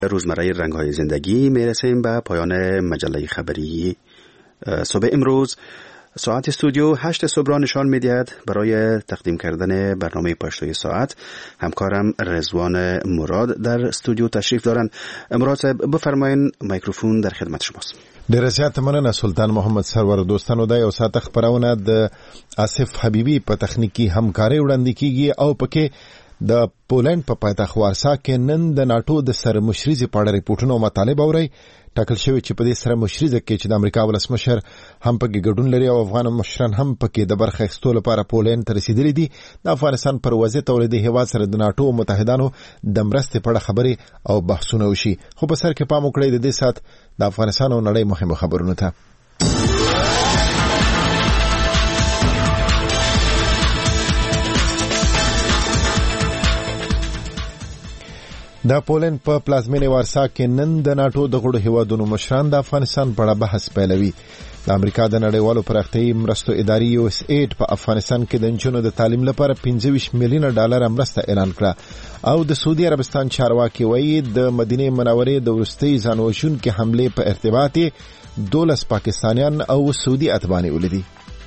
روزمره رنگ‌های زندگی میرسیم به پایان مجله خبری صبح امروز. ساعت استودیو 8 صبح را نشان می‌دهد. برای تقدیم کردن برنامه پشتوی ساعت همکارم رضوان مراد در استودیو تشریف دارند. مراد صاحب بفرمایید، میکروفون در خدمت شماست. ډیر زیات مننه سلطان محمد سرور. دوستانو دا یو ساعت خبرونه د آصف حبیبی په تخنیکی همکاري وړاندې کیږي او پکې د پولند په پایتخت وارسا کې نن د ناتو د سر مشرزي په اړه ریپورتونه او مطالب اوري. ټاکل شوی چې په دې سره مشرزه کې چې د امریکا ولسمشر هم پکې ګډون لري او افغان مشران هم پکې د برخه اخیستلو لپاره پولند ته رسیدلي دي. د افغانستان پر وضعیت او د هیواد سره د ناتو او متحدانو د مرستې په اړه خبرې او بحثونه وشي. خو په سر کې پام وکړئ د دې سات د افغانستان او نړۍ مهمه خبرونه ته. د پولند په پلازمینه وارسا کې نن د ناتو د غړو هیوادونو مشران د افغانستان په اړه بحث پیلوي. د امریکا د نړیوالو پراختیایي مرستو ادارې USAID په افغانستان کې د نجونو د تعلیم لپاره 25 میلیون ډالر مرسته اعلان کړه او د سعودي عربستان چارواکي وایي د مدینه منورې د وروستي ځانوژونکو حمله په ارتباط 12 پاکستانیان او سعودي اتباع ولیدي.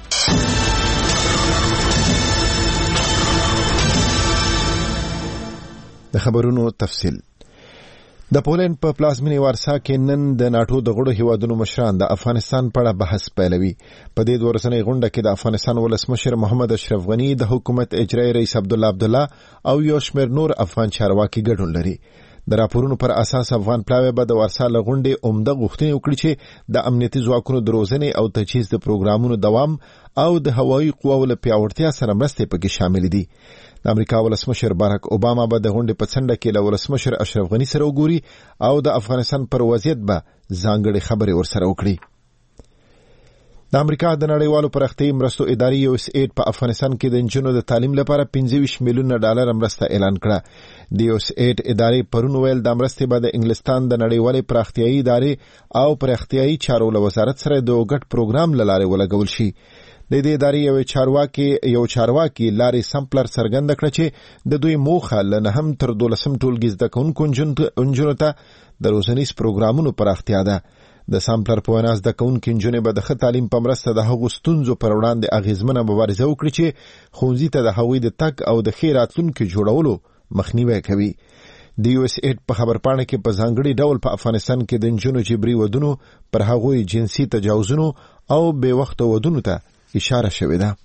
د خبرونو تفصیل. د پولند په پلازمینه وارسا کې نن د ناتو د غړو هیوادونو مشران د افغانستان په اړه بحث پیلوي. په دې ورځنۍ غونډه کې د افغانستان ولسمشر محمد اشرف غنی، د حکومت اجرایی رئیس عبدالله او یو شمېر نور افغان چارواکي ګډون لري. د راپورونو پر اساس افغان پلاوی به د وارسا لغونډې عمده غوښتنې وکړي چې د امنیتي ځواکونو د روزنې او تجهیز د پروګرامونو دوام او د هوایي قواو له پیاوړتیا سره مرستې پکې شامل دي. د امریکا ولسمشر باراک اوباما به د غونډې په څنډه کې له ولسمشر اشرف غنی سره وګوري او د افغانستان پر وضعیت به ځانګړې خبرې ورسره وکړي. د امریکا د نړیوالو پراختیایي مرستو ادارې USAID په افغانستان کې د نجونو د تعلیم لپاره 25 میلیون ډالر مرسته اعلان کړه. د USAID ادارې پرون ویل د مرستې به د انګلستان د نړیوالې پراختیایي ادارې او پراختیایي چارو له وزارت سره د ګډ پروګرام لاره ولګول شي. د دې ادارې یو چارواکي لاري سمپلر څرګند کړ چې د دوی موخه له هم تر 12 ټولګي زده کوونکو نجونو ته د روزنیز پروګرامونو پراختیا ده. د سامپلر په وینا زده کوونکو نجونې به د ښه تعلیم په مرسته د هغو ستونزو پر وړاندې اغیزمنه مبارزه وکړي چې ښوونځي ته د هغوی د تګ او د ښې راتلونکي جوړولو مخنیوی کوي. د USAID په خبرپاڼه کې په ځانګړي ډول په افغانستان کې د نجونو جبري ودونو، پر هغوی جنسي تجاوزونو او بې وخته ودونو ته اشاره شوې ده.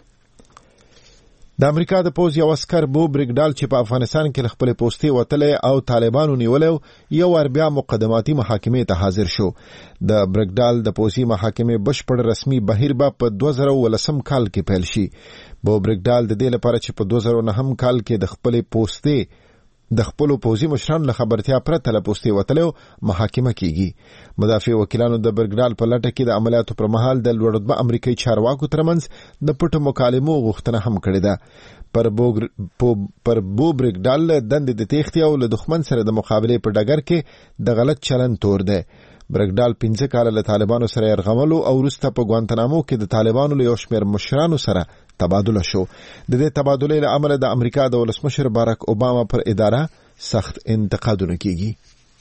د امریکا د پوز یو عسکر بو بریګډال چې په افغانستان کې خپل پوستې وتلې او طالبانو نیولې یو بیا مقدماتي محاکمې ته حاضر شو. د بریګډال د پوزي محاکمې بشپړ رسمي بهیر به په 2019 کال کې پیل شي. بو بریګډال د دې لپاره چې په 2009 کال کې د خپل پوستې د خپل پوزي مشران له خبرتیا پرته له پوستې وتلو محاکمه کیږي. مدافع وکیلانو د بریګډال په لټه کې د عملیاتو پر مهال د لوړرتبه امریکایي چارواکو ترمنځ د پټو مکالمو غوښتنه هم کړې ده. پر بو بریګډال دندې د تېښتې او له دښمن سره د مقابلې په ډګر کې د غلط چلند تور دی. بریګډال 15 کال له طالبانو سره یرغملو او وروسته په ګوانتنامو کې د طالبانو له یو شمېر مشرانو سره تبادله شو. د دې تبادلې له امله د امریکا د ولسمشر باراک اوباما پر اداره سخت انتقادونه کیږي.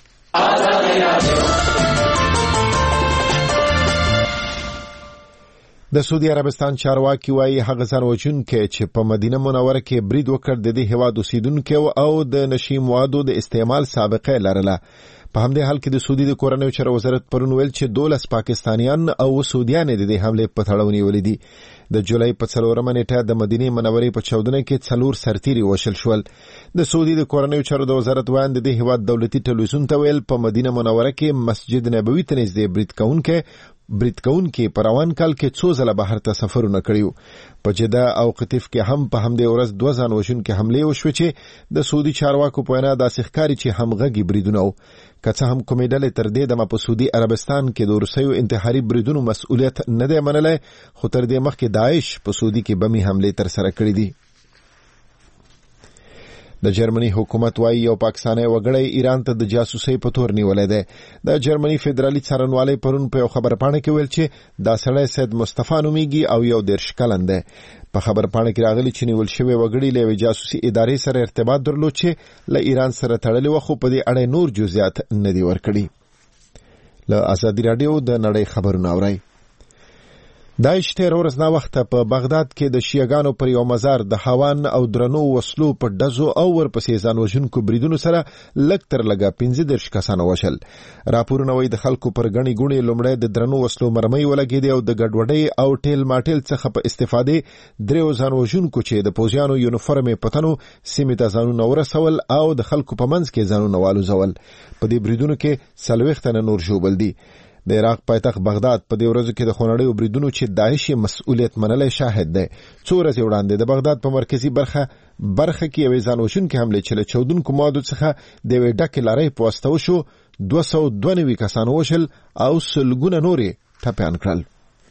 د سعودي عربستان چارواکي وایي هغه ځانوژونکي چې په مدینه منوره کې برید وکړ د دې هیواد اوسیدونکو او د نشي موادو د استعمال سابقه لرله. په همدې حال کې د سعودي د کورنیو چارو وزارت پرون ویل چې 12 پاکستانیان او سعودیان د دې حمله په تړاو نیولې دي. د جولای په 4 نیټه د مدینه منورې په چاودنه کې 4 سرتیري وشل شول. د سعودي د کورنیو چارو د وزارت وایي د هیواد دولتي ټلویزیون ته ویل په مدینه منوره کې مسجد نبوي ته نږدې برید کوونکي په روان کال کې څو ځله بهر ته سفرونه کړیو. په جده او قطیف کې هم په همدې ورځ 2 ځانوژونکي حملې وشوې چې د سعودي چارواکو په وینا داسې ښکاري چې همغږي بریدونه وو. که څه هم کومې ډلې تر دې دمه په سعودي عربستان کې د روسیو انتحاري بریدونو مسؤلیت نه دی منلی، خو تر دې مخکې داعش په سعودي کې بمي حملې ترسره کړې دي. د جرمني حکومت وايي یو پاکستاني وګړی ایران ته د جاسوسۍ په تور نیولې ده. د جرمني فدرالي څارنوالۍ پرون په یو خبرپاڼه کې ویل چې دا سړی سید مصطفی نومیږي او یو 30 کلن دی. په خبرپاڼه کې راغلي چې نیول شوی وګړي له جاسوسي ادارې سره ارتباط درلود چې له ایران سره تړلې و، خو په دې اړه نور جزئیات نه دي ورکړي. له ازادي رادیو د نړۍ خبرونه اورئ. داعش تیر ورځ نا وخته په بغداد کې د شیعاګانو پر یو مزار د هاوان او درنو وسلو په ډزو او ورپسې ځان وژونکو بریدونو سره لږ تر لږه 15 کسان وشل. راپورونه وايي د خلکو پر غني ګونې لومړی د درنو وسلو مرمۍ ولګېدې او د ګډوډۍ او ټیل ماټیل څخه په استفادې دریو ځان وژونکو چې د پوځیانو یونیفورم پتنو سیمې ته ځانونه ورسول او د خلکو په منځ کې ځانونه والوزول. په دې بریدونو کې 40 تنه نور ژوبل دي. د عراق پایتخت بغداد په دې ورځو کې د خونړیو بریدونو چې داعش مسؤلیت منلای شاهد دی. څو ورځې وړاندې د بغداد په مرکزی برخه کې یوې ځان وژونکې حملې چې له چاودونکو موادو څخه د یوې ډکې لارۍ په واسطه وشو 292 کسان وشل او سلګونه نورې ټپیان کړل.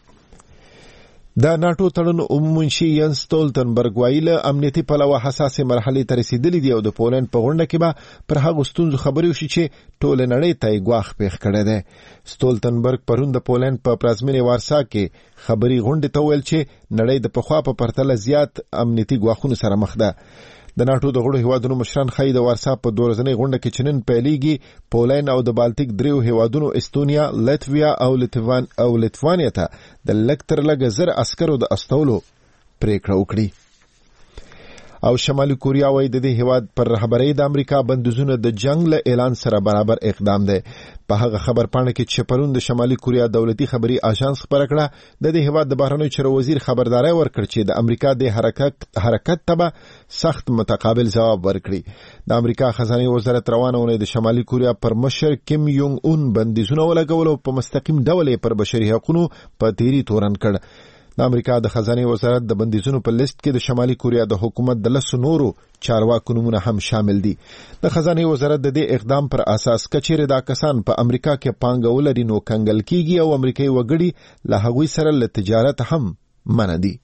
د ناتو تړون منشي ینس ستولتنبرګ وایي له امنیتي پلوه حساسې مرحلې ته رسیدلي دي او د پولند په غونډه کې به پر هغو ستونزو خبرې وشي چې ټوله نړۍ ته یې ګواښ پېښ کړی دی. ستولتنبرګ پرون د پولند په پلازمینې وارسا کې خبري غونډې ته ویل چې نړۍ د پخوا په پرتله زیات امنیتي ګواښونو سره مخ ده. د ناتو د غړو هیوادونو مشران ښایي د وارسا په 2 ورځنۍ غونډه کې چې نن پیلېږي پولند او د بالټیک دریو هیوادونو استونیا، لاتویا او لیتوانیا ته د لږ تر لږه 1000 عسکرو د استولو پریکړه وکړي. او شمالي کوریا وايي د دې هیواد پر رهبرۍ د امریکا بندیزونه د جنگ له اعلان سره برابر اقدام دی. په هغه خبرپاڼه کې چې پرون د شمالي کوریا دولتي خبري آژانس خبره کړه، د دې هیواد د بهرنیو چارو وزیر خبرداري ورکړ چې د امریکا د حرکت ته سخت متقابل جواب ورکړي. د امریکا خزانه وزارت روانه ونې د شمالي کوریا پر مشر کیم یونګ اون بندیزونه ولګول او په مستقیم ډول پر بشري حقوقو په تیری تورن کړ. د امریکا د خزانه وزارت د بندیزونو په لیست کې د شمالي کوریا د حکومت د 10 نورو چارواکو نومونه هم شامل دي. د خزانه وزارت د دې اقدام پر اساس کچېره دا کسان په امریکا کې پانګه ولري نو کنګل کیږي او امریکایي وګړي له هغوی سره له تجارت هم منع دي.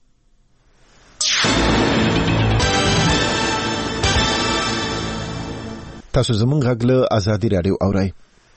تاسو زموږ غږ له ازادي رادیو اورئ.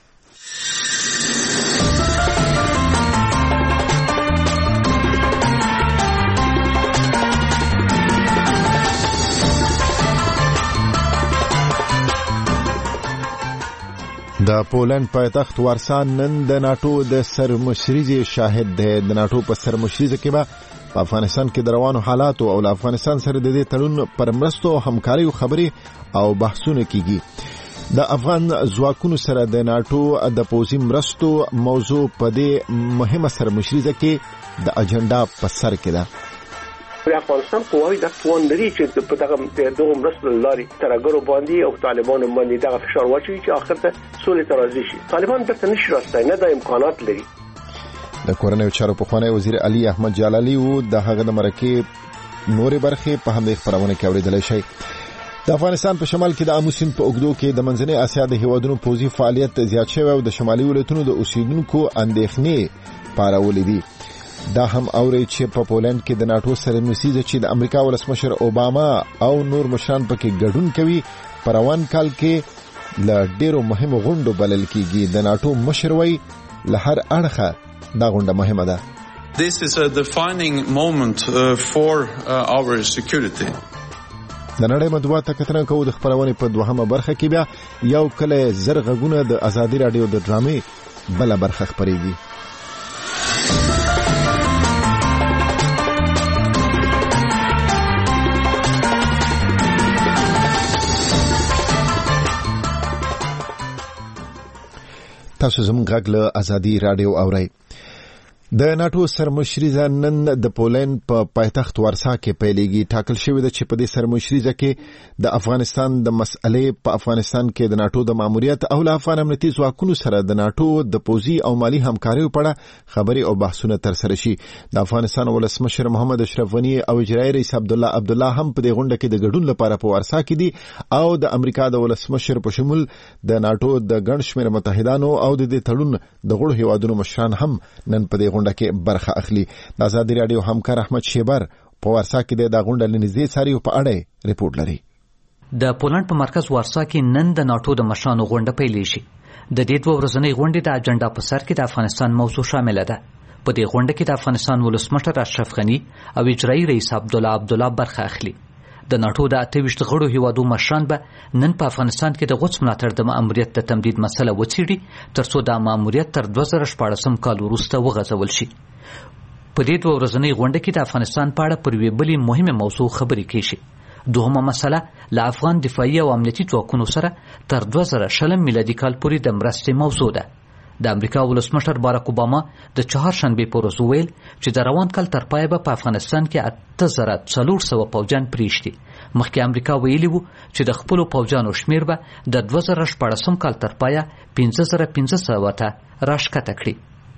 د پولند پایتخت وارسا نن د ناتو د سرمشرۍ شاهد دی. د ناتو په سرمشرۍ کې به په افغانستان کې د روانو حالاتو او افغانستان سره د دې تړون پر مرستو او همکاریو خبرې او بحثونه کیږي. د افغان ځواکونو سره د ناتو د پوځي مرستو موضوع په دې مهمه سرمشرۍ کې د اجنډا په سر کې ده. افغانستان قواوی د توان لري چې په دغه مرستو لارې ترګرو باندې او طالبانو باندې دغه فشار واچوي چې آخر ته سولې ته راضي شي. طالبان درته نشي راستای، نه د امکانات لري. د کورنیو چارو پخوانی وزیر علي احمد جلالي وو د هغه د مرکې نورې برخې په همدې خبرونه کې اوریدلی شي. د افغانستان په شمال کې د آمو سیند په اوږدو کې د منځنۍ اسیا د هیوادونو پوځي فعالیت زیات شوی او د شمالي ولایتونو د اوسیدونکو اندېښنې پارولې دي. دا هم اوري چې په پولند کې د ناتو سره مسیزه چې د امریکا ولسمشر اوباما او نور مشران پکې ګډون کوي په روان کال کې ل ډیرو مهمو غونډو بلل کیږي. د ناتو مشر وایي له هر اړخه دا غونډه مهمه ده. This is a defining moment for our security. د نړۍ مطبوعات ته کتنه کوو. د خبرونې په دوهمه برخه کې بیا یو کله زر غږونه د ازادي رادیو د ډرامې بل برخه خبرېږي. تاسو زموږ غږ له ازادي رادیو اورئ. د ناتو سرمشرۍ نن د پولند په پایتخت وارسا کې پیلېږي. ټاکل شوې ده چې په دې سرمشرۍ کې د افغانستان د مسئلې په افغانستان کې د ناتو د ماموریت او له افغان امنیتي ځواکونو سره د ناتو د پوځي او مالی همکاریو په اړه خبرې او بحثونه ترسره شي. د افغانستان ولسمشر محمد اشرف غني او اجرایي رئیس عبدالله هم په دې غونډه کې د ګډون لپاره په وارسا کې دي او د امریکا د ولسمشر په شمول د ناتو د ګڼ شمېر متحدانو او د دې تړون د غړو هیوادونو مشران هم نن په دې غونډه کې برخه اخلي. د ازادي رادیو همکار احمد شیبر په وارسا کې د غونډې لنیزې ساریو په اړه ریپورت لري. د پولند په مرکز وارسا کې نن د ناتو د مشرانو غونډه پیلې شي. د دې دوه ورځنۍ غونډې د اجنډا په سر کې د افغانستان موضوع شامله ده. په دې غونډه کې د افغانستان ولسمشر اشرف غني او اجرایي رئیس عبدالله برخه اخلي. د ناتو د 28 غړو هیوادو مشران به نن په افغانستان کې د غوڅ ملاتړ د ماموریت د تمدید مسله وڅېړي ترڅو د ماموریت تر 2014 کال وروسته وغځول شي. په دې دوه ورځنۍ غونډه کې د افغانستان په اړه پر یوې بلې مهمه موضوع خبرې کیږي. دوهمه مسله له افغان دفاعي او امنیتي ځواکونو سره تر 2020 میلادي کال پورې د مرستې موضوع ده. د امریکا ولسمشر باراک اوباما د چهارشنبې په ورځ وویل چې د روان کال تر پایه به په افغانستان کې 8400 پوځیان پرېږدي. مخکې امریکا ویلي وو چې د خپلو پوځیانو شمیر به د 2014 کال تر پایه 5500 ته راښکته کړي.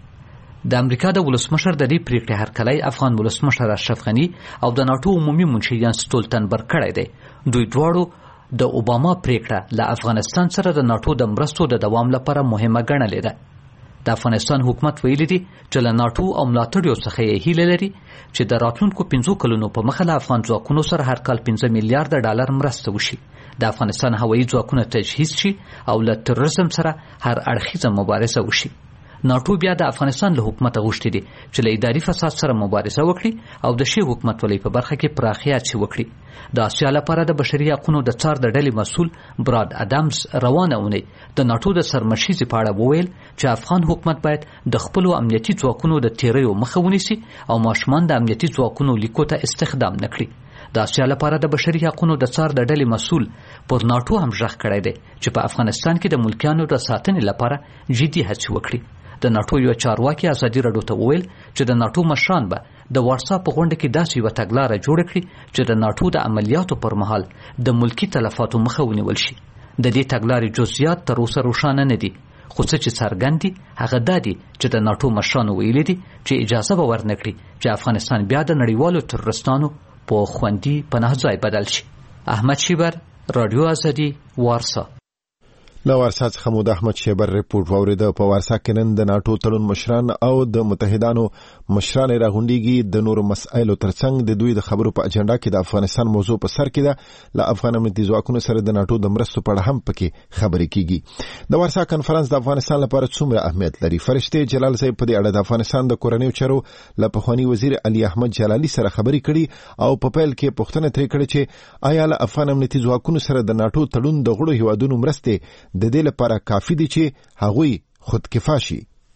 د امریکا د ولسمشر د دې پریکړې هرکلی افغان ولسمشر اشرف غني او د ناتو عمومي منشي یانس ستولتنبرګ کړی دی. دوی دواړو د اوباما پریکړه له افغانستان سره د ناتو د مرستو د دوام لپاره مهمه ګڼلې ده. د افغانستان حکومت ویلي دی چې له ناتو او ملاتړیو څخه یې هیله لري چې د راتلونکو 5 کلونو په مخه له افغان ځواکونو سره هر کال 15 میلیارډ ډالر مرسته وشي. د افغانستان هوایي ځواکونه تجهیز شي او له تروریزم سره هر اړخیزه مبارزه وشي. ناتو بیا د افغانستان له حکومت غوښتي دي چې له اداري فساد سره مبارزه وکړي او د شی حکومتولۍ په برخه کې پراخیات شي وکړي. د آسیا لپاره د بشري حقوقو د څار د ډلې مسؤل براد ادمز روانه اونۍ د ناتو د سرمشیزې په اړه وویل چې افغان حکومت باید د خپلو امنیتي ځواکونو د تیریو مخه ونیسي او ماشومان د امنیتي ځواکونو لیکو ته استخدام نکړي. د آسیا لپاره د بشري حقوقو د څار د ډلې مسؤل پر ناتو هم ژغ کړی دی چې په افغانستان کې د ملکیانو د ساتنې لپاره جدي هڅې وکړي. د ناتو یو چارواکي ازادي راډیو ته وویل چې د ناتو مشران به د وارسا په غونډه کې داسې یوه تګلاره جوړه کړي چې د ناتو د عملیاتو پر مهال د ملکی تلفاتو مخه ونیول شي. د دې تګلارې جزئیات تر اوسه روښانه نه دي، خو څه چې څرګند دي هغه دا دي چې د ناتو مشرانو ویلي دي چې اجازه به ورنکړي چې افغانستان بیا د نړیوالو تروریستانو په خوندي پناه ځای بدل شي. احمد شیبر، رادیو ازادي، وارسا. له وارسا څخه مو د احمد شیبر ریپورت واوریده. په وارسا کې نن د ناتو تړون مشران او د متحدانو مشران راغونډيږي. د نورو مسایلو ترڅنګ د دوی د خبرو په اجنډا کې د افغانستان موضوع په سر کې ده. له افغان امنیتي ځواکونو سره د ناتو د مرستو په اړه هم پکې خبرې کیږي. د وارسا کنفرانس د افغانستان لپاره څومره اهمیت لري؟ فرشته جلال صاحب په دې اړه د افغانستان د کورنیو چارو له پخوانی وزیر علي احمد جلالي سره خبرې کړي او په پیل کې پوښتنه ترې کړې چې آیا له افغان امنیتي ځواکونو سره د ناتو تړون د غړو هیوادونو مرستې د دې لپاره کافي دي چې هغوی خودکفا شي.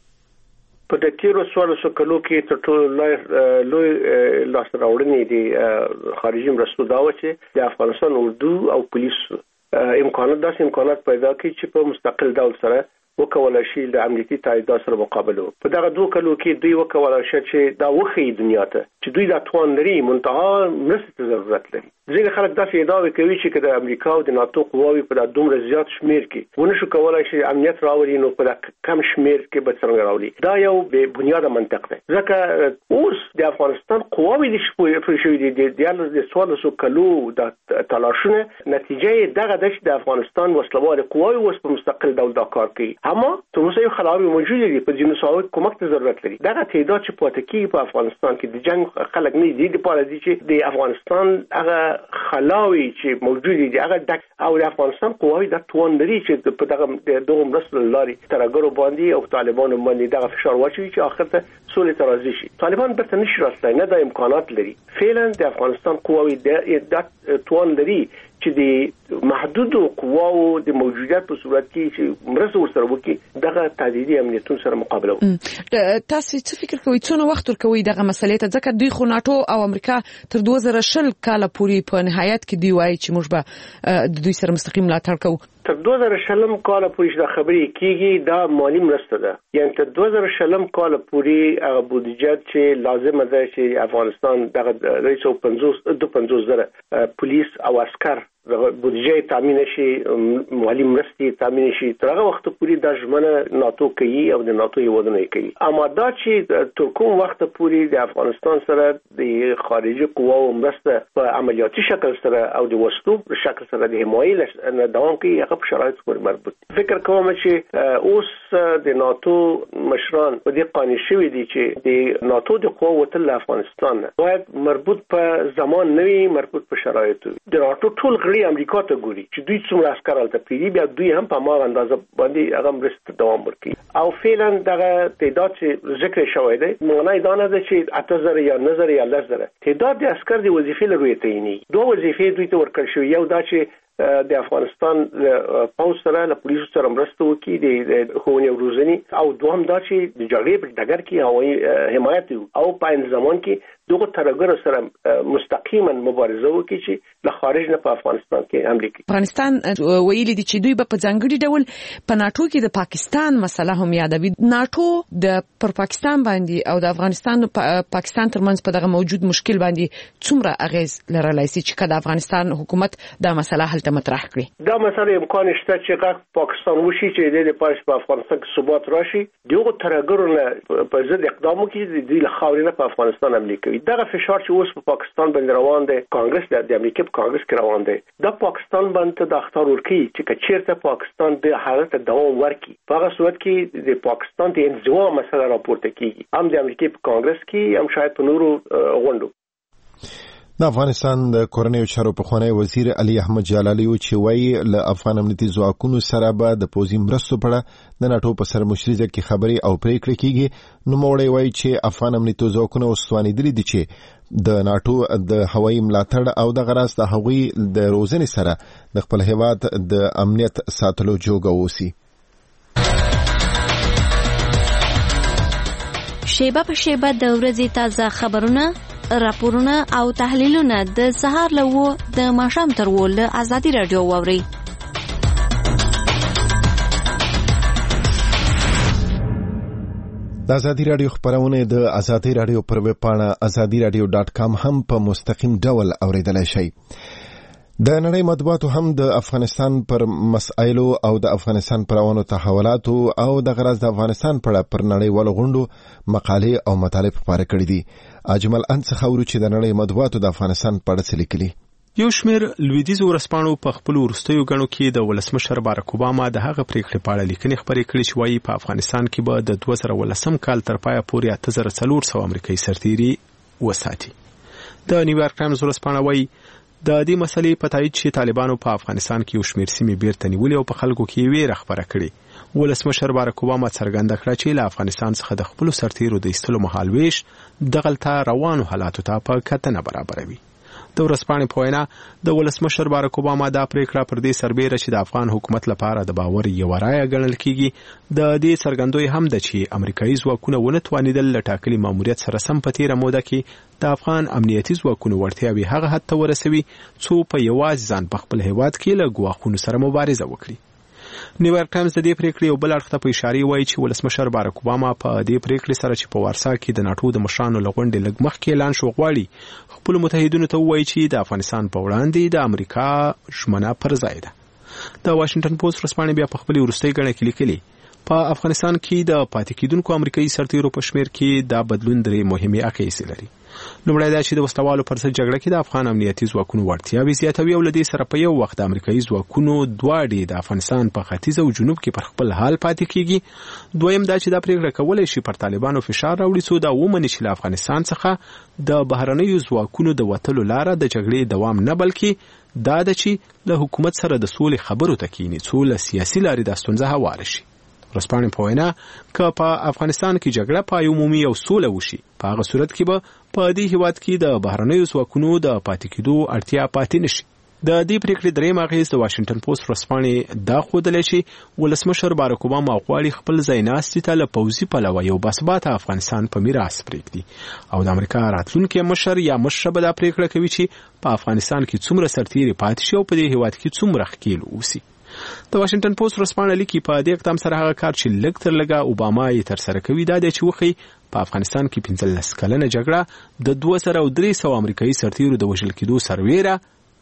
په د تیرو 1400 کلو کې تر ټولو لوی لاس راوړنې دي خارجي مرستو دا و چې د افغانستان اردو او پولیس امکانات پیدا کړي چې په مستقل ډول سره وکولای شي د امنیتي تاییدات سره مقابله. په دغه 2 کلو کې دوی وکولای شي چې دا وخی دنیا ته چې دوی د توان لري منتها مرستې ضرورت لري. ځینې خلک داسې ادعا کوي چې د امریکا او د ناتو قواوی په دومره زیات شمیر کې ونه شو کولای شي امنیت راوړي نو په کم شمیر کې به څنګه راوړي. دا یو بې بنیاده منطق دی ځکه اوس د افغانستان قواوی د شوي د 1400 کلو د تلاشونه نتیجه دغه د افغانستان وسلوال قواوی اوس په مستقل ډول دا کار کوي. اما تر اوسه یو خلاوی موجود دي په ځینو ساحو کومک ته ضرورت لري. دغه تعداد چې پاتې کیږي په افغانستان کې د جنگ خلک نه دي د پاره دي چې د افغانستان هغه خلاوی چې موجود دي هغه د او د افغانستان قواوی د توان لري چې په دغه مرستو لاري ترګرو باندې او طالبانو باندې دغه فشار واچوي چې اخر ته سولې ته راځي شي. طالبان برته نشي راستای نه د امکانات لري. فعلا د افغانستان قواوی د توان لري چې د محدود قواو د موجودیت په صورت کې چې مرسته ورسره وکړي دغه تعدیدي امنیتونو سره مقابله وکړي. تاسو څه فکر کوئ څونه وخت ورکوي دغه مسلې ته؟ ځکه دوی خو ناتو او امریکا تر 2020 کال پورې په نهایت کې دی وایي چې موږ به د دوی سره مستقیم ملاتړ کوو. تر 2020 کال پورې د خبرې کیږي دا مالی مرسته ده. یعنی تر 2020 کال پورې هغه بودیجه چې لازم ده چې افغانستان دغه 250,000 پولیس او عسكر بودجه تامین شي مالی مرستې تامین شي تر هغه وخت پورې د ژمنه ناتو کوي او د ناتو یوادونه کوي. اما دا چې تر کوم وخت پورې د افغانستان سره د خارجي قواو مرسته په عملیاتي شکل سره او د وسلو په شکل سره د حمایت نه دوام کوي هغه په شرایطو پورې مربوط. فکر کوم چې اوس د ناتو مشران په دې قانع شوي دي چې د ناتو د قواو وتل افغانستان باید مربوط په زمان نه وي، مربوط په شرایطو. د ناتو ټول نړۍ امریکا ته ګوري چې دوی څومره عسكر هلته پیری بیا دوی هم په ما اندازه باندې هغه مرسته دوام ورکړي او فعلا دغه تعداد چې ذکر شوی دی معنی دا نه ده چې 8000 یا 9000 یا 10000 تعداد د عسكر د وظیفې لري ته نه دوه وظیفې دوی ته ورکړل شوی یو دا چې د افغانستان پولیس سره له پولیسو سره مرسته وکړي د ښوونې او روزنې او دوهم دا چې د جګړې په ډګر کې هوایي حمایت او په انضمام کې دغه ترګر سره مستقیما مبارزه وکړي چې له خارج نه په افغانستان کې حمله کوي. افغانستان ویلي دي چې دوی په ځانګړي ډول په ناتو کې د پاکستان مسله هم یادوي. ناتو د پر پاکستان باندې او د افغانستان او پاکستان ترمنځ په دغه موجود مشکل باندې څومره اغیز لرلای شي چې د افغانستان حکومت دا مسله حل ته مطرح کړي. دا مسله امکان شته چې پاکستان وشي چې د پاش په افغانستان کې ثبات راشي دغه ترګرونه په ضد اقدام وکړي د خاورې نه په افغانستان حمله کوي. دغه فشار چې اوس په پاکستان باندې روان دی کانګرس د امریکا په کانګرس کې روان دی دا پاکستان باندې د اختیار ورکړي چې چیرته پاکستان د حالت دوام ورکړي په هغه صورت کې د پاکستان د انزوا مسله راپورته کیږي هم د امریکا په کانګرس کې هم شاید په نورو غونډو. د افغانستان د کورنیو چارو پخوانی وزیر علي احمد جلالي چې وایي له افغان امنیتي ځواکونو سره به د پوځي مرستو په اړه د ناټو په سرمشرۍ کې خبري او پریکړې کیږي. نو موړی وایي چې افغان امنیتي ځواکونه وسوانېدلي دي چې د ناټو د هوایي ملاتړ او د غراس د هغوی د روزنې سره د خپل هیواد د امنیت ساتلو جوګه وسی. شیبه په شیبه د ورځې تازه خبرونه راپورونه او تحلیلونه د سهار له د ماښام تر له ازادي رادیو واوري. د ازادي رادیو خبرونه د ازادي رادیو پر ویب پاڼه azadiradio.com هم په مستقیم ډول اوریدلای شئ. د نړۍ مطبوعاتو هم د افغانستان پر مسایلو او د افغانستان پر روانو تحولاتو او د غرض د افغانستان پر نړیوالو غونډو مقالې او مطالب خپاره کړي دي. اجمل انڅ خورو چې د نړۍ مطبوعاتو د افغانستان په اړه لیکلي. یو شمیر لویدیځ ورسپانو په خپل ورستیو غنو کې د ولسمشر بارک اوباما د هغه پریکړې په اړه لیکنې خبرې کړې چې وايي په افغانستان کې به د 2018 کال تر پایه پورې 8400 امریکایي سرتیري وساتي. د نیویارک ټایمز ورسپانه وايي د دې مسلې په تایید چې طالبانو په افغانستان کې یو شمیر سیمې بیرته نیولې او په خلکو کې ویره خبره کړې. ولسمشر بارک اوباما څرګنده کړه چې له افغانستان څخه د خپل سرتیرو د ایستلو مهال ویش دغلته روانو حالاتو ته په کتنه برابروي. د ورسپانې په وینا د ولسمشر بارک اوباما دا پریکړه پر دې سربیره چې د افغان حکومت لپاره د باور یو رایه ګڼل کیږي د دې څرګندوي هم ده چې امریکایي ځواکونه ونه توانیدل له ټاکلي ماموریت سره سم په تیره موده کې د افغان امنیتي ځواکونو وړتیاوې هغه حد ته ورسوي څو په یوازې ځان په خپل هیواد کې له ګواښونو سره مبارزه وکړي. نیویارک ټایمز د دې پریکړې یو بل اړخ ته په اشاره وایي چې ولسمشر بارک اوباما په دې پریکړې سره چې په وارسا کې د ناټو د مشرانو لغونډې لږ مخکې اعلان شو غواړي خپل متحدینو ته وایي چې د افغانستان په وړاندې د امریکا ژمنه پر ځای ده. د واشنگټن پوسټ ورسپانې بیا په خپل وروستۍ غړې کې لیکلي په افغانستان کې د پاتې کېدونکو امریکایي سرتیرو په شمیر کې دا بدلون درې مهمې اغېزې لري. لومړی دا چې د وسلوالو پر ضد جګړه کې د افغان امنیتي ځواکونو وړتیاوې زیاتوي او له دې سره په یو وخت د امریکایي ځواکونو دواړې د افغانستان په ختیځ او جنوب کې پر خپل حال پاتې کیږي. دویم دا چې دا پریکړه کولای شي پر طالبانو فشار راوړي څو دا ومني چې له افغانستان څخه د بهرنیو ځواکونو د وتلو لاره د جګړې دوام نه بلکې دا ده چې له حکومت سره د سولې خبرو ته کینی څو له سیاسي لارې د ستونزه هواره شي. ورسپانې په وینا که په افغانستان کې جګړه په عمومي او سوله وشي په هغه صورت کې به په دې هیواد کې د بهرنیو ځواکونو د پاتې کېدو اړتیا پاتې نشي. د دې پریکړې درېیم اغېز د واشنگټن پوسټ ورسپانې دا ښودلی چې ولسمشر بارک اوباما غواړي خپل ځایناستي ته له پوځي پلوه یو باثباته افغانستان په میراث پرېږدي او د امریکا راتلونکی مشر یا مشره به دا پریکړه کوي چې په افغانستان کې څومره سرتیري پاتې شي او په دې هیواد کې څومره ښکیل اوسي. د واشنگټن پوسټ ورسپانه لیکي په دې اقدام سره هغه کار چې لږ تر لږه اوباما یې ترسره کوي دا دی چې وښیي په افغانستان کې 15 کلنه جګړه د 2300 امریکایي سرتیرو د وژل کېدو سربیره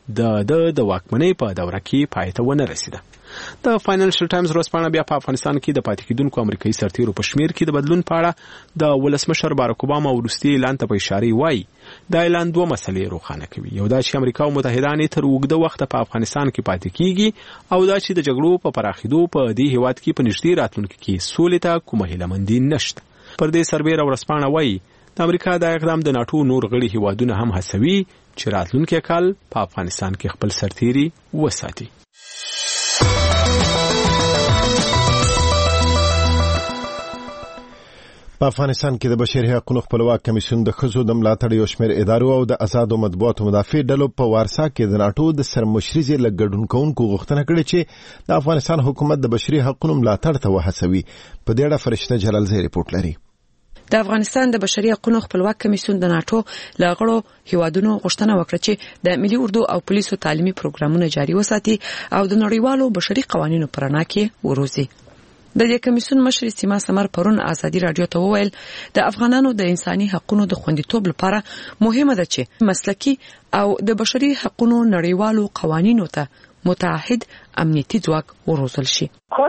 د واکمنۍ په دوره کې پای ته ونه رسیده. د فاینانشل ټایمز ورسپانه بیا په افغانستان کې د پاتې کېدونکو امریکایي سرتیرو په شمیر کې د بدلون په اړه د ولسمشر بارک اوباما وروستي اعلان ته په اشاره وایي دا اعلان دوه مسلې روښانه کوي. یو دا چې امریکا او متحدان تر اوږده وخت په افغانستان کې پاتې کیږي او دا چې د جګړو په پراخېدو په دې هیواد کې په نږدې راتلونکي کې سولې ته کومه هیلهمندي نشته. پر دې سربیره ورسپانه وایي د امریکا دا اقدام د ناټو نور غړي هیوادونه هم هڅوي چې راتلونکي کال په افغانستان کې خپل سرتیري وساتي. په افغانستان کې د بشري حقوقو خپلواک کمیسیون د ښځو د ملاتړ یو شمېر ادارو او د آزادو مطبوعاتو مدافع ډلو په وارسا کې د ناټو د سرمشري له ګډون کوونکو غوښتنه کړې چې د افغانستان حکومت د بشري حقوقو ملاتړ ته وهڅوي. په دې اړه فرشته جلالزی رپورټ لري. د افغانستان د بشري حقوقو خپلواک کمیسیون د ناټو له غړو هیوادونو غوښتنه وکړه چې د ملي اردو او پولیسو تعلیمي پروګرامونه جاري وساتي او د نړیوالو بشري قوانینو پر رڼا کې وروزي. د دې کمیسیون مشر سیما سمر پرون ازادي رادیو ته وویل د افغانانو د انساني حقوقو د خوندیتوب لپاره مهمه ده چې مسلکی او د بشري حقوقو نړیوالو قوانینو ته متعهد امنیتي ځواک وروزل شي.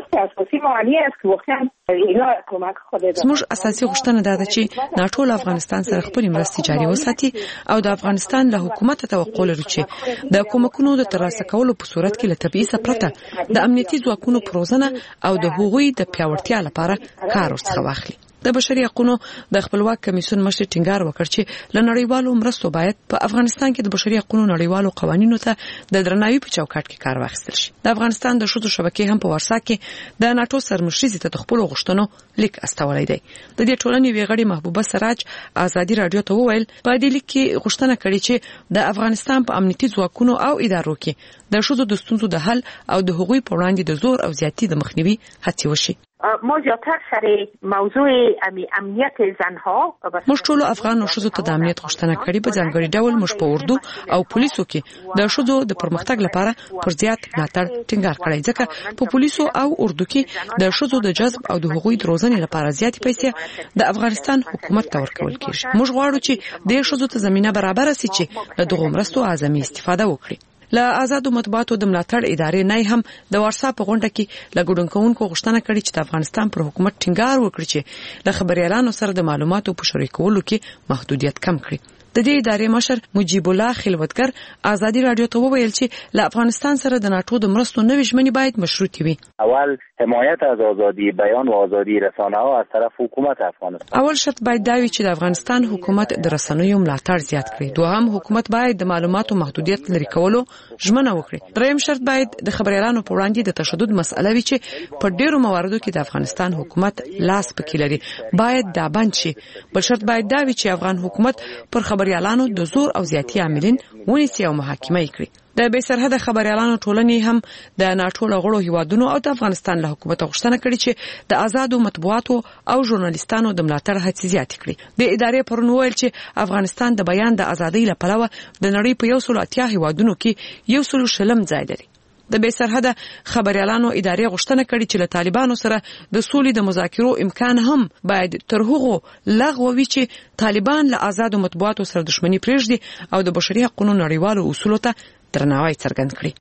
زموږ اساسي غوښتنه ده چې ناټو له افغانستان سره خپل مرستې جاري وساتي او د افغانستان له حکومت توقع لري چې د کومکونو د ترلاسه کولو په صورت کې له تبعیض پرته د امنیتي ځواکونو پروژنه او د هغوی د پیاوړتیا لپاره کار ورڅخه واخلي. د بشري حقوقو د خپلواک کمیسیون مشر ټینګار وکړ چې له نړیوالو مرستو باید په افغانستان کې د بشري حقوقو نړیوالو قوانینو ته د درناوي په چوکاټ کې کار واخیستل شي. د افغانستان د ښځو شبکې هم په وارسا کې د ناټو سرمشري ته د خپل غوښتنو لیک استولی دی. د دې ټولنې ویغړی محبوبه سراج ازادي رادیو ته وویل په دې لیک کې غوښتنه کړې چې د افغانستان په امنیتي ځواکونو او ادارو کې د ښځو د ستونزو د حل او د هغوی په وړاندې د زور او زیاتی د مخنیوي هڅې وشي. ما زیاتر سر موضوع امنیت زنها موږ ټول افغان ښځو ته د امنیت غوښتنه کړې. په ځانګړي ډول موږ په اردو او پولیسو کې د ښځو د پرمختګ لپاره پر زیات ملاتړ ټینګار کړی، ځکه په پولیسو او اردو کې د ښځو د جذب او د هغوی د روزنې لپاره زیاتې پیسې د افغانستان حکومت ته ورکول کیږي. موږ غواړو چې د ښځو ته زمينه برابر شي چې له دغو مرستو اعظمي استفاده وکړي. له آزادو مطبوعاتو د ملاتړ ادارې نه هم د وارسا په غونډه کې له ګډون کوونکو غوښتنه کړې چې د افغانستان پر حکومت ټینګار وکړي چې له خبريالانو سره د معلوماتو په شریکولو کې محدودیت کم کړي. د دې ادارې مشر مجیب الله خلوتګر ازادي رادیو ته وویل چې له افغانستان سره د ناټو د مرستو نوې ژمنې باید مشروطې وي. اول حمایت از آزادی بیان و آزادی رسانه ها از طرف حکومت افغانستان. اول شرط باید دا وي چې د افغانستان حکومت د رسنیو ملاتړ زیات کړي. دوهم حکومت باید د معلوماتو محدودیت لري کولو ژمنه وکړي. دریم شرط باید د خبريالانو په وړاندې د تشدد مسأله وي چې په ډیرو مواردو کې د افغانستان حکومت لاس پکې لري، باید دا بند شي. بل شرط باید دا وي چې افغان حکومت پر خبريالانو د زور او زیاتی عاملین ونیسي او محاکمه کړي. د بې سرحده خبريالانو ټولنې هم د ناټو له غړو هیوادونو او د افغانستان له حکومت غوښتنه کړې چې د آزادو مطبوعاتو او ژورنالیستانو د ملاتړ هڅې زیاتې کړي. د ادارې پرون ویل چې افغانستان د بیان د ازادۍ لپاره د نړۍ په 180 هیوادونو کې 140 ځای لري. د بې سرحده خبريالانو ادارې غوښتنه کړې چې له طالبانو سره د سولې د مذاکرو امکان هم باید تر هغو لغوه وي چې طالبان له آزادو مطبوعاتو سره دښمني پرېږدي او د بشري حقوقو نړیوالو اصولو ته درناوی څرګند کړي.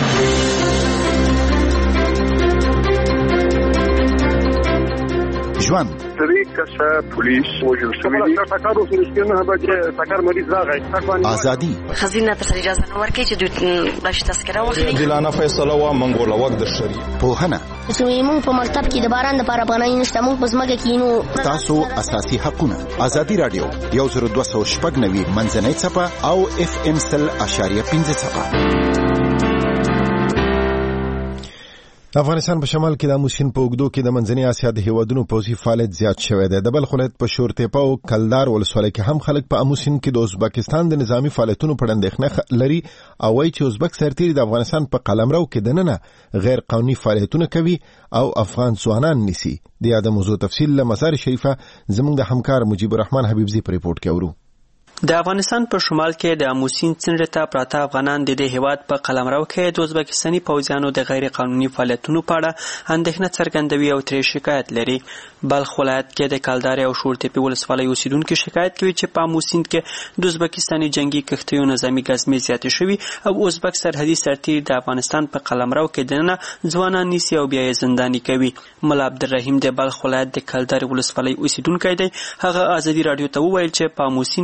ژوند طریق کسا پولیس وجل شوی دی سرکارو سرسکنه به سرکار مریض راغی ازادي خزینه ته اجازه نه ورکړي چې د تذکره واخلي. دلانه فیصله وا منګول وخت د شری پوهنه زموږ په مکتب کې د باران د لپاره باندې نشته، موږ په ځمکه کې نو تاسو اساسي حقونه. ازادي رادیو 102.9 منځنۍ صفه او FM 100.5 صفه. افغانستان په شمال کې د موسین په اوږدو کې د منځنۍ اسیا د هیوادونو پوځي فعالیت زیات شوی دی. د بلخ ولایت په شورتیپا او کلدار ولسوالۍ کې هم خلک په موسین کې د ازبکستان د نظامی فعالیتونو په اړه اندېښنه لري او وايي چې ازبک سرتیري د افغانستان په قلمرو کې دننه غیر قانوني فعالیتونه کوي او افغان ځوانان نیسي. د یاد موضوع تفصیل له مزار شریفه زموږ د همکار مجیب الرحمن حبیبزی په ریپورت کې اورو. د افغانستان په شمال کې د موسین څنډې ته پراته افغانان د دې هیواد په قلمرو کې د ازبکستاني پوځیانو د غیر قانوني فعالیتونو په اړه اندېښنه څرګندوي او ترې شکایت لري. بلخ ولایت کې د کلدار او شورتیپې ولسوالۍ اوسیدونکو شکایت کوي چې په موسین کې د ازبکستاني جنگي کښتیو نظامي ګزمې زیاتې شوي او ازبک سرحدي سرتیري د افغانستان په قلمرو کې دننه ځوانان نیسي او بیا یې زنداني کوي. ملا عبدالرحیم د بلخ ولایت د کلدار ولسوالۍ اوسیدونکی دی. هغه ازادي رادیو ته وویل چې په موسین کې د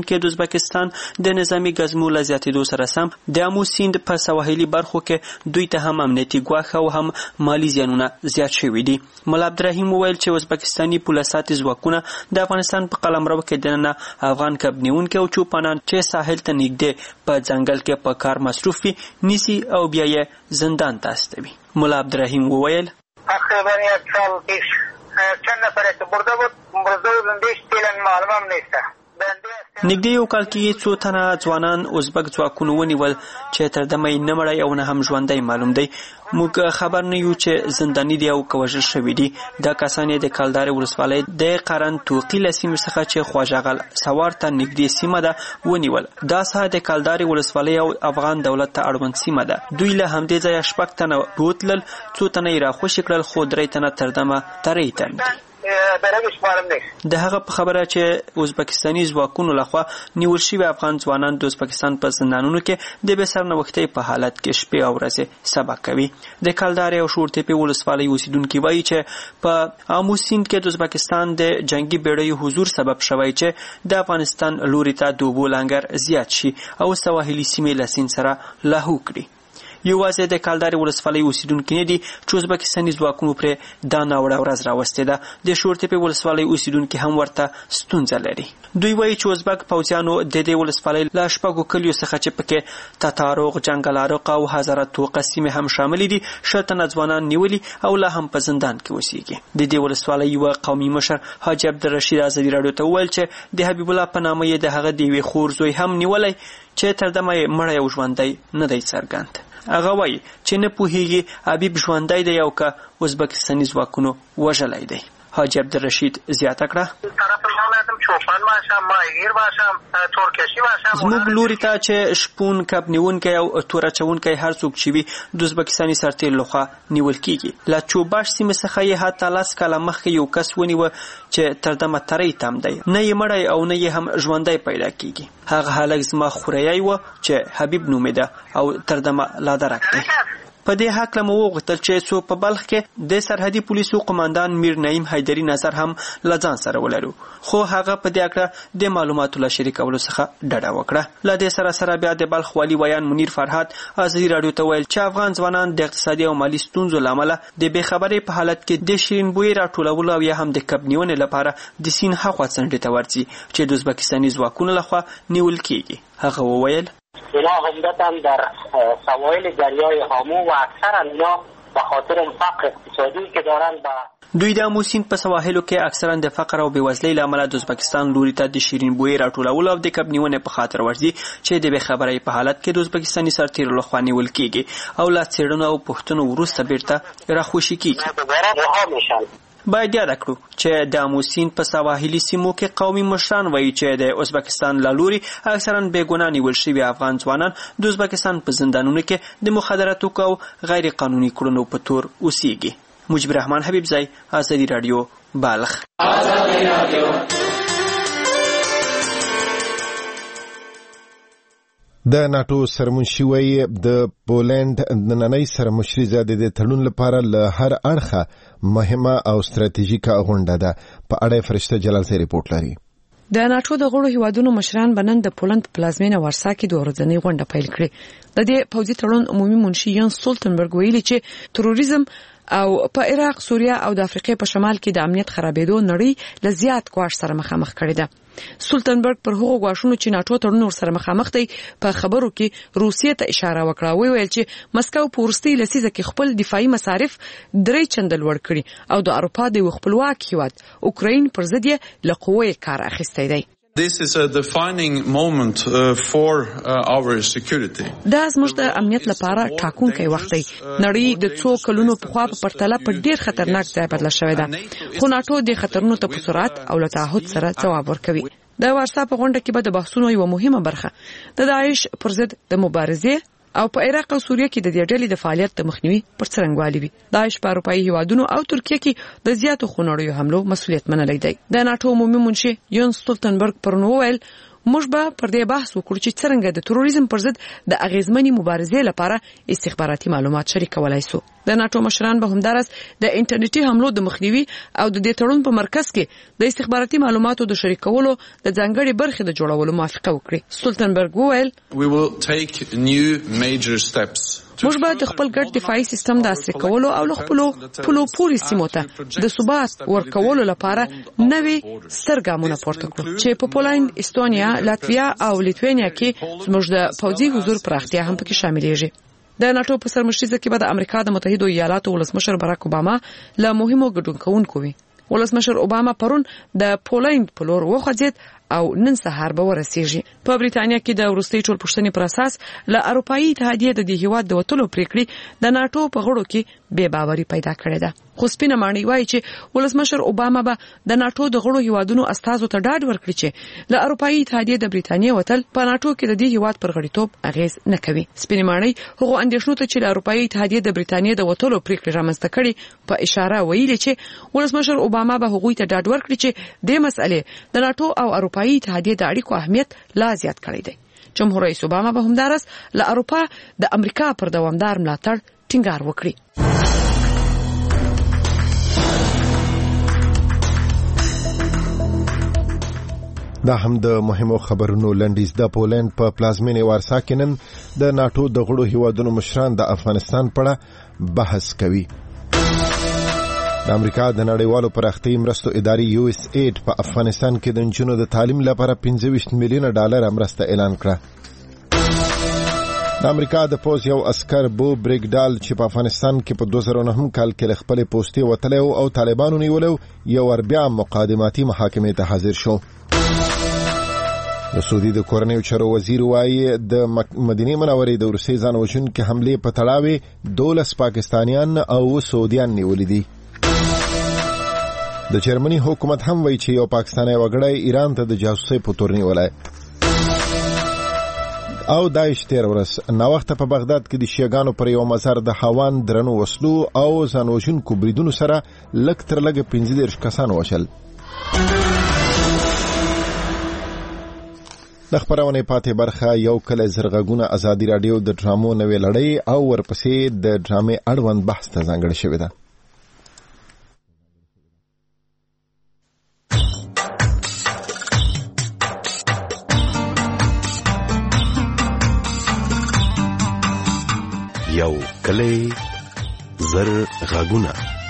ازبکستان د نظامی ګزمو له زیاتېدو سره سم د امو سیند په سواحلي برخو کې دوی ته هم امنیتي ګواښ او هم مالی زیانونه زیات شوي دي. ملا عبدالرحیم وویل چې ازبکستاني پولساتي ځواکونه د افغانستان په قلمرو کې دننه افغان کب نیونکي او چوپانان چې ساحل ته نږدې په ځنګل کې په کار مصروف وي نیسي او بیا یې زندان ته استوي. ملا عبدالرحیم وویل تقریبا یک سال پیش چند نفر که برده بود زندگیش دیلن معلومم نیسته. نږدې یو کال کې څو تنه ځوانان ازبک ځواکونو ونیول چې تر دمه یې نه مړی او نه هم ژوندی معلوم دی. موږ خبر نه یو چې زنداني دي او که وژل شوي دي. دا کسان یې د کلدارې ولسوالۍ د قرن توقي له سیمې څخه چې خواجهغل سوار ته نږدې سیمه ده ونیول. دا ساحه د کلدارې ولسوالۍ او افغان دولت ته اړوند سیمه ده. دوی له همدې ځایه 6 تنه بوتلل، څو تنه یې راخوشي کړل خو 3 تنه تر دمه ترې تم. د هغه په خبره چې ازبکستاني ځواکونو لخوا نیول شوي افغان ځوانان د ازبکستان په زندانونو کې د بې سرنوښتۍ په حالت کې شپې او ورځې سبا کوي. د کلدارې او شورتېپې ولسوالۍ اوسیدونکي وایي چې په آمو سیند کې د ازبکستان د جنگي بیړیو حضور سبب شوی چې د افغانستان لوري ته د اوبو لنګر زیات شي او سواحلي سیمې له سیند سره لاهو کړي. یوازې د کلدارې ولسوالۍ اوسیدونکي نه دي چې ازبکستاني ځواکونو پرې دا ناوړه ورځ راوستې ده. د شورتېپې ولسوالۍ اوسیدونکي هم ورته ستونزه لري. دوی وایي چې ازبک پوځیانو د دې ولسوالۍ له 6 کلیو څخه چې پکې تاتاروغ، جنګلاروق او حضرتوق سیمې هم شاملې دي 6 تنه ځوانان نیولي او لا هم په زندان کې اوسېږي. د دې ولسوالۍ یو قومي مشر حاجي عبدالرشید ازادي راډیو ته وویل چې د حبیب الله په نامه یې د هغه د یوې خور زوی هم نیولی چې تر دمه یې مړی او ژوندی نه دی څرګند. هغه وایي چې نه پوهیږي حبیب ژوندی دی او که ازبکستاني ځواکونو وژلی دی. حاجی عبدالرشید زیاته کړه زموږ لوري ته چې شپون، کب نیونکی او توره چونکی هر څوک چې وي د ازبکستاني سرتېرو لخوا نیول کیږي. له چوباش سیمې څخه یې حتی 10 کاله مخکې یو کس ونیوه چې تر دمه تری تم دی، نه یې مړی او نه یې هم ژوندی پیدا کیږي. هغه هلک زما خوریی و چې حبیب نومېده او تر دمه لا درک دی. په دې هکله مو وغوښتل چې څو په بلخ کې د سرحدي پولیسو قماندان میر نعیم حیدري نظر هم له ځان سره ولرو، خو هغه په دې اړه د معلوماتو له شریکولو څخه ډډه وکړه. له دې سره بیا د بلخ والي ویان منیر فرهاد ازادي راډیو ته ویل چې افغان ځوانان د اقتصادي او مالي ستونزو له امله د بې خبرۍ په حالت کې د شیرین بویې راټولولو او یا هم د کب نیونې لپاره د سیند هاخوا څنډې ته ورځي چې د ازبکستاني ځواکونو لخوا نیول کیږي. هغه وویل اینا عمدتاً در سواحل دریای هامو و اکثر اینا به خاطر فقر اقتصادی که دارن با دوی د آمو سیند په سواحلو کې اکثرا د فقر او بېوزلۍ له امله د ازبکستان لوري ته د شیرین بویې راټولولو او د کب نیونې په خاطر ورځي چې د بې خبرۍ په حالت کې د ازبکستاني سرتېرو لخوا نیول کیږي او له څېړنو او پوښتنو وروسته بیرته راخوشي کیږي. باید یاد کړو چې د آمو سیند په سواحلي سیمو کې قومي مشران وایي چې د ازبکستان له لوري اکثرا بېګناه نیول شوي افغان ځوانان د ازبکستان په زندانونو کې د مخدراتو او غیر قانوني کړنو په تور اوسېږي. مجيب الرحمن حبیبزی، ازادي راډیو، بالخ. د ناتو سرمنشي وایي د پولند د نننۍ سرمشري زیاده د تړون لپاره له هر اړخه مهمه او ستراتیژیکه غونډه ده. په اړه فرشته جلال سي ریپورت لري. د ناتو د غړو هیوادونو مشران بنن د پولند په پلازمینه وارسا کې د ورځنۍ غونډه پیل کړې. د دې پوځي تړون عمومي منشي یان سولټنبرګ ویلي چې تروریزم او په عراق، سوریه او د افریقې په شمال کې د امنیت خرابېدو نړۍ له زیات ګواښ سره مخامخ کړې ده. سولټنبرګ پر هغو ګواښونو چې ناتو تړون ورسره مخامخ دی په خبرو کې روسیې ته اشاره وکړه. ویل چې مسکو په وروستي لسیزه کې خپل دفاعي مصارف 3 چنده لوړ کړي او د اروپا د خپلواک هیواد اوکراین پر ضد یې له قوې کار اخیستی دی. This is a defining moment for our security. دا زموږ د امنیت لپاره ټاکونکی وخت دی. نړۍ د څو کلونو پخوا په پرتله په ډیر خطرناک ځای بدله شوې ده، خو ناتو د خطرونو ته په سرعت او له تعهد سره ځواب ورکوي. د وارسا په غونډه کې به د بحثونو یو مهمه برخه د داعش پر ضد د مبارزې او په عراق او سوریه کې د دې ډلې د فعالیت د مخنیوي پر څرنګوالي وي. داعش په اروپایي هیوادونو او ترکیه کې د زیاتو خونړیو حملو مسؤلیت منلی دی. د ناتو عمومي منشي یون سټولټنبرګ پرون وویل موږ به پر دې بحث وکړو چې څنګه د تروریزم پر ضد د اغیزمنې مبارزې لپاره استخباراتي معلومات شریکولای شو. د ناتو مشران به همدارس د انټرنیټي حملو د مخنیوي او د دې تړون په مرکز کې د استخباراتي معلوماتو د شریکولو د ځانګړي برخې د جوړولو موافقه وکړي. سولتنبرګ وویل موږ به د خپل ګډ دفاعي سیستم د عصري کولو او له خپلو پولو پوري سیمو ته د ثبات ورکولو لپاره نوې سترګامونه پورته کړو چې په پولند، استونیا، لاتویا او لیتوانیا کې زموږ د پوځي حضور پراختیا هم پکې شاملېږي. د ناتو په سرمشرۍ کې به د امریکا د متحده ایالاتو ولسمشر باراک اوباما له مهمو ګډونکوونکو وي. ولسمشر اوباما پرون د پولند په لور وخوځید او نن سهار به ورسیږي. په بریتانیا کې د وروستي ټولپوښتنې پر اساس له اروپאי اتحادیې د دې هیواد د وټلو پریکړې د ناتو په غړو کې بې باوري پیدا کړې ده. خو سپینه ماڼۍ وایي چې ولسمشر اوباما به د ناتو د غړو هیوادونو استازو ته ډاډ ورکړي چې له اروپאי اتحادیې د بریتانیا وټل په ناتو کې د دې هیواد پر غړیتوب اغیز نه کوي. سپینه ماڼۍ هغه اندېښنو ته چې له اروپאי اتحادیې د بریتانیا د وټلو پریکړې رامنځته کړي په اشاره ویلي چې ولسمشر اوباما به هغوی ته ډاډ ورکړي چې د مسئلې د ناتو او اروپאי اتحادیې د اړیکو اهمیت لا زیات کړی دی. جمهور رئیس اوباما به همدارس له اروپا د امریکا پر دوامدار ملاتړ ټینګار وکړي. دا هم د مهمو خبرونو لنډیز. د پولند په پلازمینې وارسا کې نن د ناتو د غړو هیوادونو مشران د افغانستان په اړه بحث کوي. د امریکا د نړیوالو پراختیايي مرستو ادارې USAID په افغانستان کې د نجونو د تعلیم لپاره 25 میلیونه ډالر مرسته اعلان کړه. د امریکا د پوز یو عسكر بو بریګډال چې په افغانستان کې په 2009 کال کې خپل پوسټي وتلی او طالبانو نیولو یو وربیا مقدماتي محاکمې ته حاضر شو. د سعودي د کورنیو چارو وزیر وايي د مدینه منورې د روسي ځان وژونکو حمله په تړاو 12 پاکستانیان او سعودیان نیولې دي. د جرمني حکومت هم وایي چې یو پاکستانی وګړی ایران ته د جاسوسۍ په تور نیولای. او داعش تیر ورځ ناوخته په بغداد کې د شیعاګانو پر یو مزار د هاوان درنو وسلو او ځان وژونکو بریدونو سره لږ تر لږه 15 کسان وشل. د خبرونه پاتې برخه یو کله زرغونه ازادي رادیو د ډرامو نوې لړۍ او ورپسې د ډرامې اړوند بحث ته ځانګړې شوې ده. یو کله زرغونه.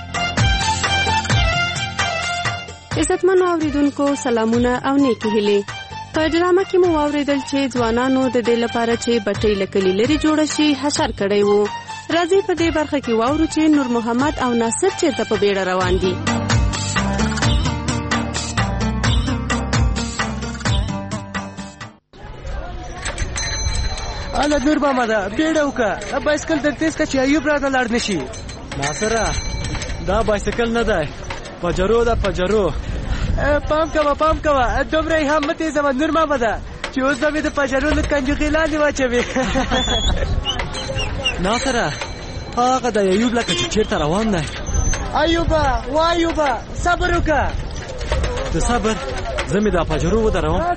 عزتمنو اوریدونکو سلامونه او نیکی هیلې. په ډرامه کې مو واوریدل چې ځوانانو د دې لپاره چې بټۍ لکلي لري جوړ شي حشر کړی وو. راځي په دې برخه کې واورو چې نور محمد او ناصر چیرته په بیړه روان دي. اله نور محمد بیړه وکړه، بایسکل در تیز که چې ایوب را لاړ نشي. ناصره دا بایسکل نه دی، پجرو ده پجرو. پام کوه دومره یې هم مه تیزوه نور محمده چې اوس به مې د پجرو له کنجوغې لاندې واچوي. ناصره هغه د ایوب لکه چې چېرته روان دی. ایوبه صبر وکړه. د صبر زه مې دا پجرو ودروم.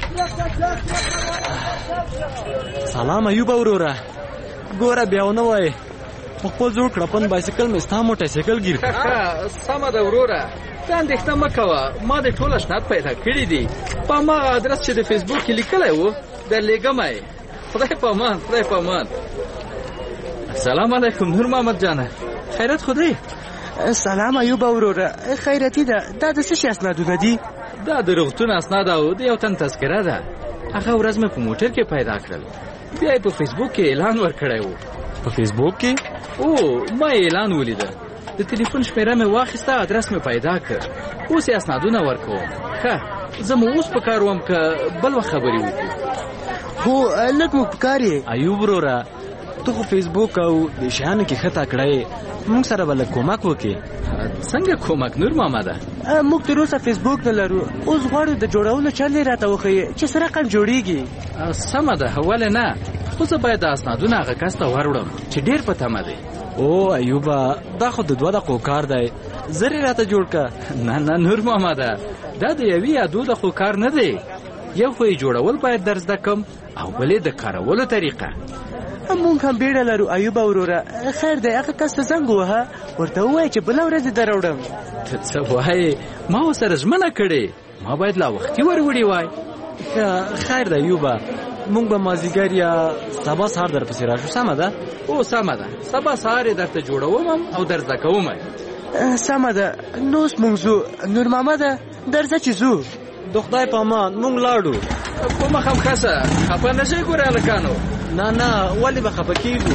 سلام ایوب وروره، ګوره بیا ونه وایې په خپل زوړ کړپن بایسکل مې ستا موټر سایکل ګیر کړ. سمه ده وروره، ته اندېښنه مه کوه، ما د ټول اسناد پیدا کړي دي. په هماغه ادرس چې د فیسبوک کې لیکلی و در لیږم یې. خدای په امان. السلام علیکم نور محمد جانه، خیرت خو دی؟ سلام ایوب وروره، خیرتي ده. دا د څه شي اسنادونه دي؟ دا د روغتون اسناد او د یو تن تذکره ده. هغه ورځ مې په موټر کې پیدا کړل، بیا یې په فیسبوک کې اعلان ورکړی و. په فیسبوک کې؟ ما اعلان ولیده، د تلیفون شمیره مې واخیسته، ادرس مې پیدا کړ، اوس یې اسنادونه ورکوم. ښه زه مو اوس په کار وم که بل وخت خبرې وکړو؟ هو لږ مو په کار یې. ایوب وروره ته خو فیسبوک او د شیانو کې ښه تکړه یې، موږ سره به لږ کومک وکړې. څنګه کومک نور محمده؟ موږ تر اوسه فیسبوک نه لرو، اوس غواړو د جوړولو چل یې راته وښیې چې څه رقم جوړېږي. سمه ده، ولې نه، خو زه باید د اسنادونه هغه کس ته وروړم چې ډېر په تمه دی. ایوبه دا خو د 2 دقیقو کار دی، زر یې راته جوړ که. نه نور محمده، دا د 1 یا 2 دقیقو کار نه دی، یو خو یې جوړول باید در زده کم او بلې د کارولو طریقه. مونږ هم بیړه لرو ایوب وروره. خیر دی هغه کس ته زنګ ووهه ورته ووایه چې بله ورځ در راوړم. ته څه وایې؟ ما ورسره ژمنه کړې ما باید لا وختي وروړې وای. خیر دی ایوبه مونږ به مازدیګر یا سبا سهار در پسې راشو. سمه ده؟ او سمه ده. سبا سهار یې درته جوړوم او در زده کوم. سمه ده. نو اوس مونږ ځو. نور محمده درځه چې ځو. د خدای په امان مونږ لاړو. کومه خمخسه خفه نه شئ ګورې هلکانو. نه ولې به خفه کېږو.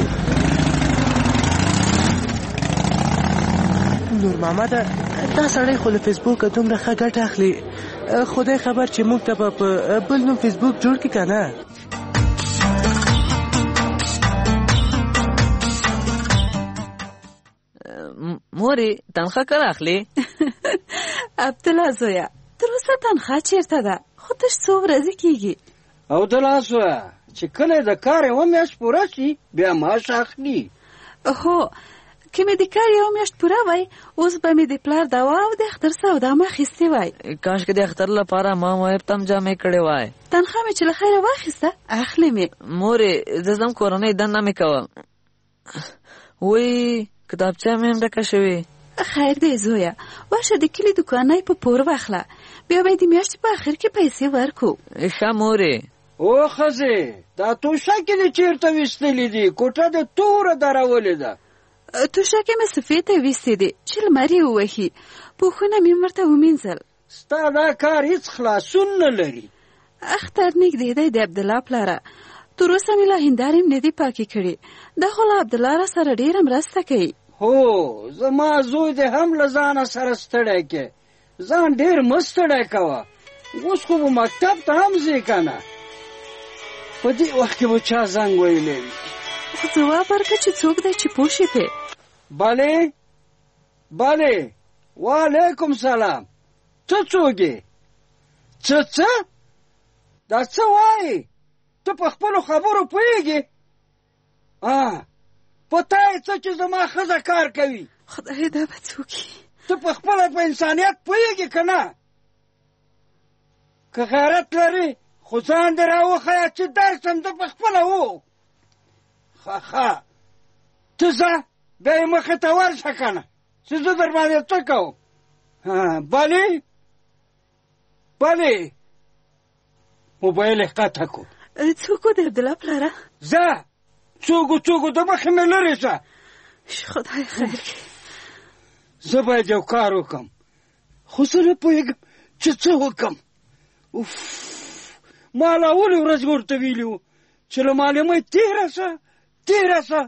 نور محمده دا سړی خو له فیسبوکه دومره ښه ګټه اخلي. خدای خبر چې موږ ته به په بل نوم فیسبوک جوړ کړي که نه. مورې تنخوا کله اخلي؟ عبدالله زویا تر اوسه تنخوا چیرته ده؟ خو تش څو ورځې کېږي. عبدالله زویا چې کله د کار یوه میاشت پوره شي بیا معاش اخلي. هو که مې د کار یوه میاشت پوره وای اوس به مې د پلار دوا او د اختر سودا مې اخیستې وای. کاش که د اختر لپاره ما مایب تم جامې کړې وای. تنخوا مې چې له خیره واخیسته اخلې مې. مورې زه ځم کورنۍ دنده مې کوم. وی کتابچه مې هم ډکه شوې. خیر دی زویا واشه د کلي دوکانۍ په پور واخله بیا به د میاشتې په اخر کې پیسې ورکو. ښه مورې. او ښځې دا توشکې دې چېرته ویستلې دي؟ کوټه دې توره درولې ده. توشکې مې سفید ویستې دي چې لمر یې ووهي. پوښونه مې ورته ومینځل. ستا دا کار هېڅ خلاصون نه لري. اختر نږدې دی د عبدالله پلاره. تر اوسه مې لا هندارې هم نه دي پاکې کړې. دا خو له عبدالله را سره ډېره مرسته کوي. هو زما زوی دې هم له ځانه سره ستړی کې. ځان ډېر مه ستړی کوه. اوس خو به مکتب ته هم ځې که نه. په دې وخت کې به چا زنګ ویلی وي. خو ځواب ورکړه چې څوک دی چې پوه شي پې. بلې وعلیکم سلام. ته څوک یې؟ څه دا څه وایې؟ ته په خپلو خبرو پوهېږې؟ په تا یې څه چې زما ښځه کار کوي؟ خدای دا به څوک وي؟ ته په خپله په انسانیت پوهېږې که نه؟ که غیرت لري خو ځان دې راوښیه چې درسم ده په خپله و. ښه ته ځه بیا یې مخې ته ورشه که نه چې زه در باندې څه کوم. بلې موبایل یې قطع کړو. څوک و د عبدالله پلاره؟ ځه څوک د مخې مې لرې شه. خدای خیر کړي. زه باید یو کار وکړم خو زه نه پوهېږم چې څه وکړم. ما لا اولې ورځ ورته ویلي وو چې له معلمۍ تېره شه.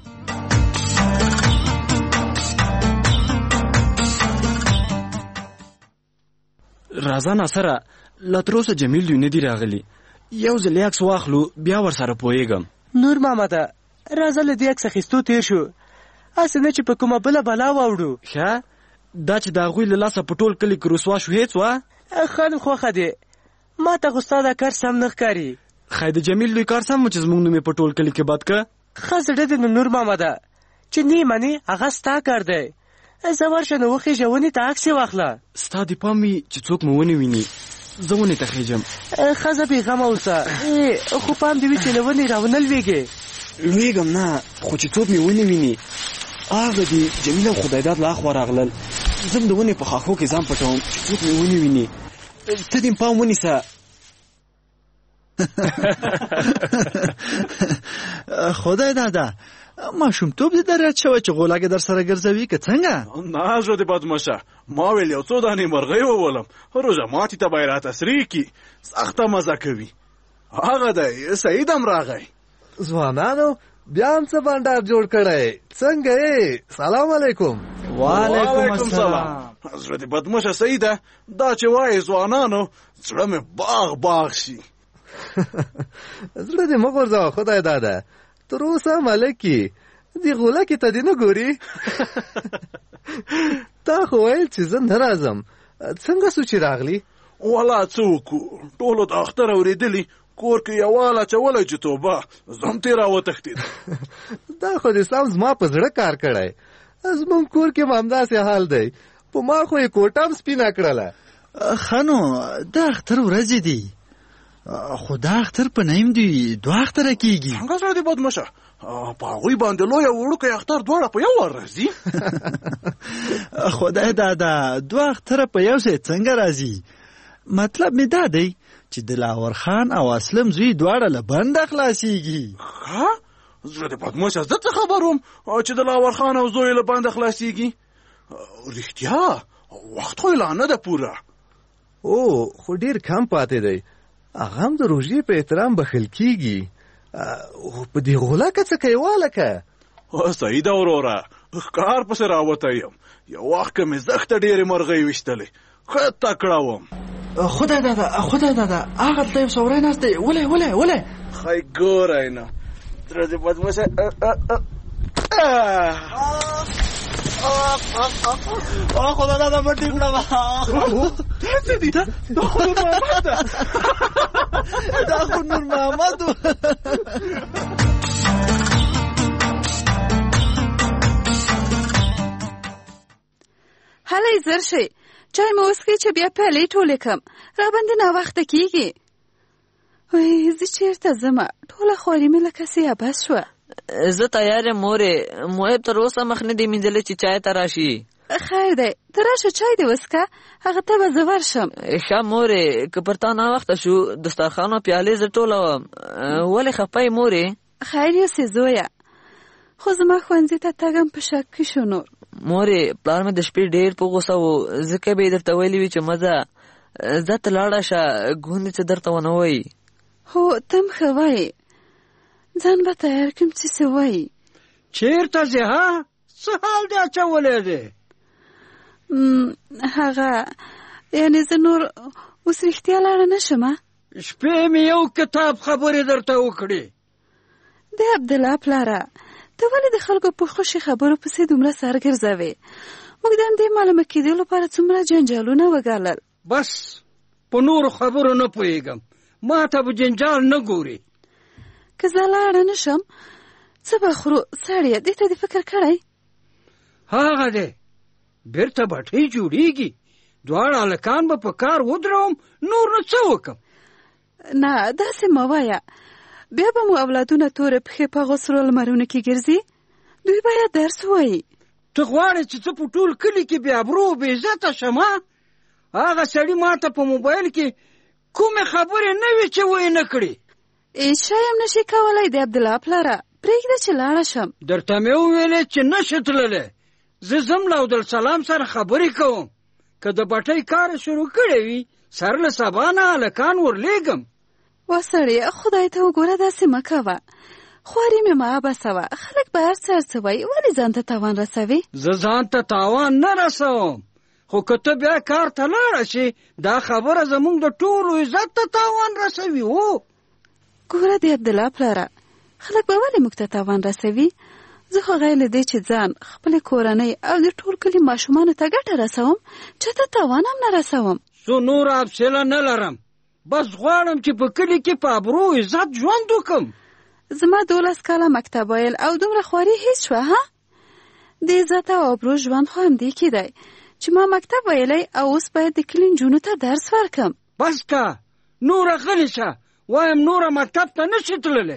راځه ناصره لا تر اوسه جمیل دوی نه دي راغلي. یو ځل عکس واخلو بیا ورسره پوهېږم. نور محمده راځه له دې عکس اخیستو تېر شو. هسې نه چې په کومه بله بلا واوړو. ښه دا چې د هغوی له لاسه په ټول کلي کې رسوا شو هېڅ وه. ښه نو خوښه دی. ما ته خو ستا دا کار سم نه ښکاري. ښایي د جمیل دوی کار سم و چې زموږ نوم یې په ټول کلي کې بد که. ښه زړه دې نو نور محمده چې نه منې هغه ستا کار دی. زه ورشه نو وخېژه ونې ته عکس یې واخله. ستا دې پام وي چې څوک مو ونې ویني. زه ونې ته خېژم. ښځه بېغمه اوسه. خو پام دې وي چې له ونې راونه لوېږې. لوېږم نه خو چې څوک مې ونې ویني. هغه دي جمیل او خدایداد له اخوا راغلل. زه هم د ونې په خاښو کې ځان پټوم چې څوک مې ونې ویني. ته دې پام ونیسه. خدای دادا ماشومتوب دې در یاد شوی چې غولاګې در سره ګرځوي که څنګه؟ نه زړه دې بدمشه ما ویل یو څو دانې مرغۍ وولم روژه ماتي ته به یې راته سرې کړي سخته مزه کوي. هغه دی سعید هم راغی. ځوانانو بیا هم څه بنډار جوړ کړی. څنګه یې؟ سلام علیکم. وعلیکم سلام. زړه دې بدمشه سعیده دا چې وایې ځوانانو زړه مې باغ شي. زړه دې مه غورځوه خدای دادا. تر اوسه ملکې دې غولکې ته دې نه ګوري؟ تا خو ویل چې زه نه راځم. څنګه سو چې راغلی؟ والا څه وکړو ټولو د اختر اورېدلي کور کې یوال اچولی چې توبه زه هم ترې راوتښتېدم. دا خو دې سم زما په زړه کار کړی. زموږ کور کې هم همداسې حال دی. په ما خو یې کوټه هم سپینه کړله. ښه نو د اختر ورځې دي خو دا اختر په نیم دی 2 اختره کیږي. څنګه زړه دې بدمشه په هغوی باندې لوی او وړوکی اختر دواړه په یو ور راځي؟ خدای دادا 2 اختره په یو ځای څنګه راځي؟ مطلب مې دا دی چې دلاور خان او اسلم زوی دواړه له بنده خلاصيږي. ها زړه دې بدمشه زه څه خبروم چې دلاور خان او زوی له بنده خلاصيږي؟ رښتیا وخت خو لا نه ده پوره. او خو ډیر کم پاتې دی. هغه هم د روژې په احترام بخښل کیږي. په دې غولکه څه کوي والکه؟ صحیح ده وروره، ښکار پسې راوتی یم. یو وخت که مې زښته ډېرې مرغۍ ویشتلې ښه تکړه وم. خدای دادا هغه دلته یو سوری ناست دی. ولې خی ګورئ نه زړه دې بدمشه. خدای دادا مټې کړه. څه دي؟ دا خو نور محمد ده. دا خو نور محمد و. هلئ زر شئ چای مو وڅښئ چې بیا پیالې ټولې کړم. راباندې ناوخته کېږي. وای زه چېرته ځمه؟ ټوله خواري مې لکه سیابس شوه. زه تیار یم مورې. محب تر اوسه مخ نه دی مینځلی چې چای ته راشي. خیر دی ته راشه چای دې وڅښه، هغه ته به زه ورشم. ښه مورې که پر تا ناوخته شو دسترخوان او پیالې زه ټولوم. ولې خفه یې مورې؟ خیر یوسې زویه، خو زما ښوونځي ته تګم په شک کې شو. نور مورې پلار مې د شپې ډېر په غوسه و، ځکه به یې درته ویلي وي چې مزه ځه ته لاړه شه ګوندې څه درته ونه وایي. هو ته هم ښه وایې، ځان به تیار کړم چې څه وایي. چېرته ځې ها؟ څه حال دې اچولی دی؟ هغه یعنې زه نور اوس رښتیا لاړه نه شم. شپې مې یو کتاب خبرې درته وکړې. د عبدالله پلاره ته ولې د خلکو په خوشي خبرو پسې دومره سر ګرځوې؟ موږ د همدې معلومه کېدو لپاره څومره جنجالونه وګالل. بس په نورو خبرو نه پوهېږم، ما ته به جنجال نه ګورې. که زه لاړه نه شم څه به خورو؟ سړیه دې ته دې فکر کړی؟ هغه دی بیرته بټۍ جوړېږي، دواړه هلکان به په کار ودروم، نور نو څه وکړم؟ نه داسې مه وایه، بیا به مو اولادونه تورې پښې په غسرو لمرونو کې ګرځي. دوی باید درس وایي. ته غواړې چې څه په ټول کلي کې بې ابرو او بې عزته شم؟ هغه سړي ما ته په موبایل کې کومې خبرې نه وي چې ویې نه کړې. هېڅ شی هم نشي کولی د عبدالله پلاره، پرېږده چې لاړه شم. درته مې وویلې چې نشي تللی. زه ځم له عبدالسلام سره خبرې کوم، که د بټۍ کار شروع کړی وي سر له سبا نه هلکان ورلېږم. وا سړیه خدای ته وګوره داسې مه کوه، خواري مې مه بسوه. خلک به هر څه هر څه وایي، ولې ځان ته تاوان رسوي؟ زه ځان ته تاوان نه رسوم، خو که ته بیا کار ته لاړه شي دا خبره زموږ د ټولو عزت ته تاوان رسوي. ګوره د عبدالله پلاره خلک به ولې موږ ته تاوان رسوي؟ زه خو غیر له دې چې ځان خپلې کورنۍ او د ټول کلي ماشومانو ته ګټه رسوم چاته تاوان هم نه رسوم. زه نور حوصله نه لرم، بس غواړم چې په کلي کې په ابرو عزت ژوند وکړم. زما 12 کاله مکتب ویل او دومره خواري هیڅ شوه؟ ها د عزت او ابرو ژوند خو همدې کې دی چې ما مکتب ویلی او اوس باید د کلي نجونو ته درس ورکړم. بس که نوره غلې شه، وایم نوره مکتب ته نشي تللی.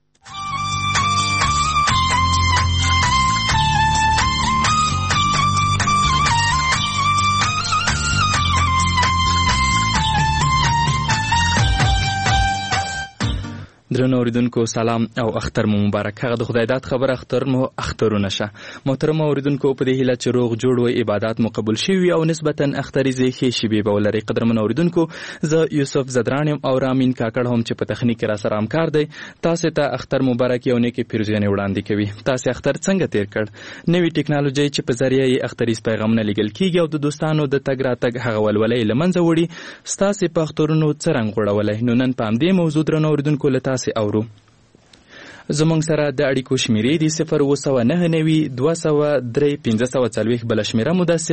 درنو اوریدونکو سلام او اختر مو مبارک. هغه د خدای داد خبر اختر مو اخترونه شه. محترم اوریدونکو په دې هیله چې روغ جوړ وي، عبادت مو قبول شي او نسبتا اختري زیخي شي به ولري. قدرمن اوریدونکو زه یوسف زدرانم او رامین کاکړ هم چې په تخنیک را سره همکار دی. تاسو ته اختر مبارک یو نیکی پیروزی وړاندې کوي. تاسو اختر څنګه تیر کړ؟ نوې ټکنالوژي چې په ذریعہ یې اختریز پیغامونه لګل کیږي او د دوستانو د تګ راتګ هغه ولولې لمنځه وړي، تاسو په اخترونو څرنګ غوړولې؟ نو نن په دې موضوع درنو اوریدونکو لته اورو. زمونږ سره د اړیکو شمیرې دي 02992031540 بل شمیره مو د 0282255.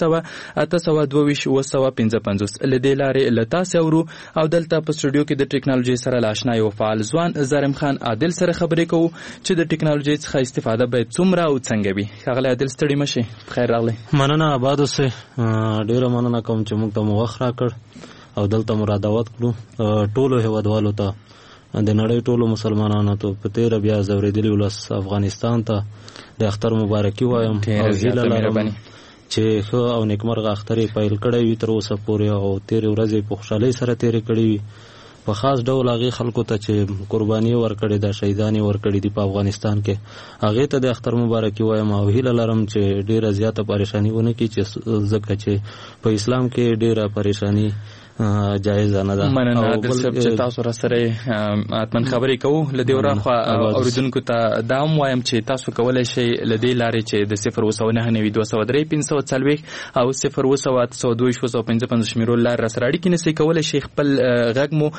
لدې لارې لته اورو او دلته په سټوډیو کې د ټکنالوژي سره آشنا یو فعال ځوان زارم خان عادل سره خبرې کوو چې د ټکنالوژي څخه استفاده باید څومره او څنګه وي. ښاغلی عادل ستړي مشي، خیر راغلی. مننه، آباد اوسئ. ډیره مننه کوم چې موږ ته مو وخت راکړ او دلته مرادوت کړو. ټولو هیوادوالو ته د نړۍ ټولو مسلمانانو ته په تیره بیا ځورېدلي ولس افغانستان ته د اختر مبارکي وایم او هیله لرم چې ښه او نیکمرغه اختر یې پیل کړی وي تر اوسه پورې او تېرې ورځې په خوشحالۍ سره تېرې کړې وي. په خاص ډول هغې خلکو ته چې قرباني ورکړې ده، شهیدان یې ورکړي دي په افغانستان کې، هغې ته د اختر مبارکي وایم او هیله لرم چې ډېره زیاته پریشاني ونه کړي، چې ځکه چې په اسلام کې ډېره پریشاني جایز نه ده. مننه دلته چې تاسو را سره اتمن خبرې کوو. لدې ورخوا اوریدونکو ته دا هم وایم چې تاسو کولای شئ لدې لارې چې د 0299203 او 01802 شمیرو لار را سره اړیکې نیسئ. کولای شئ خپل غږ مو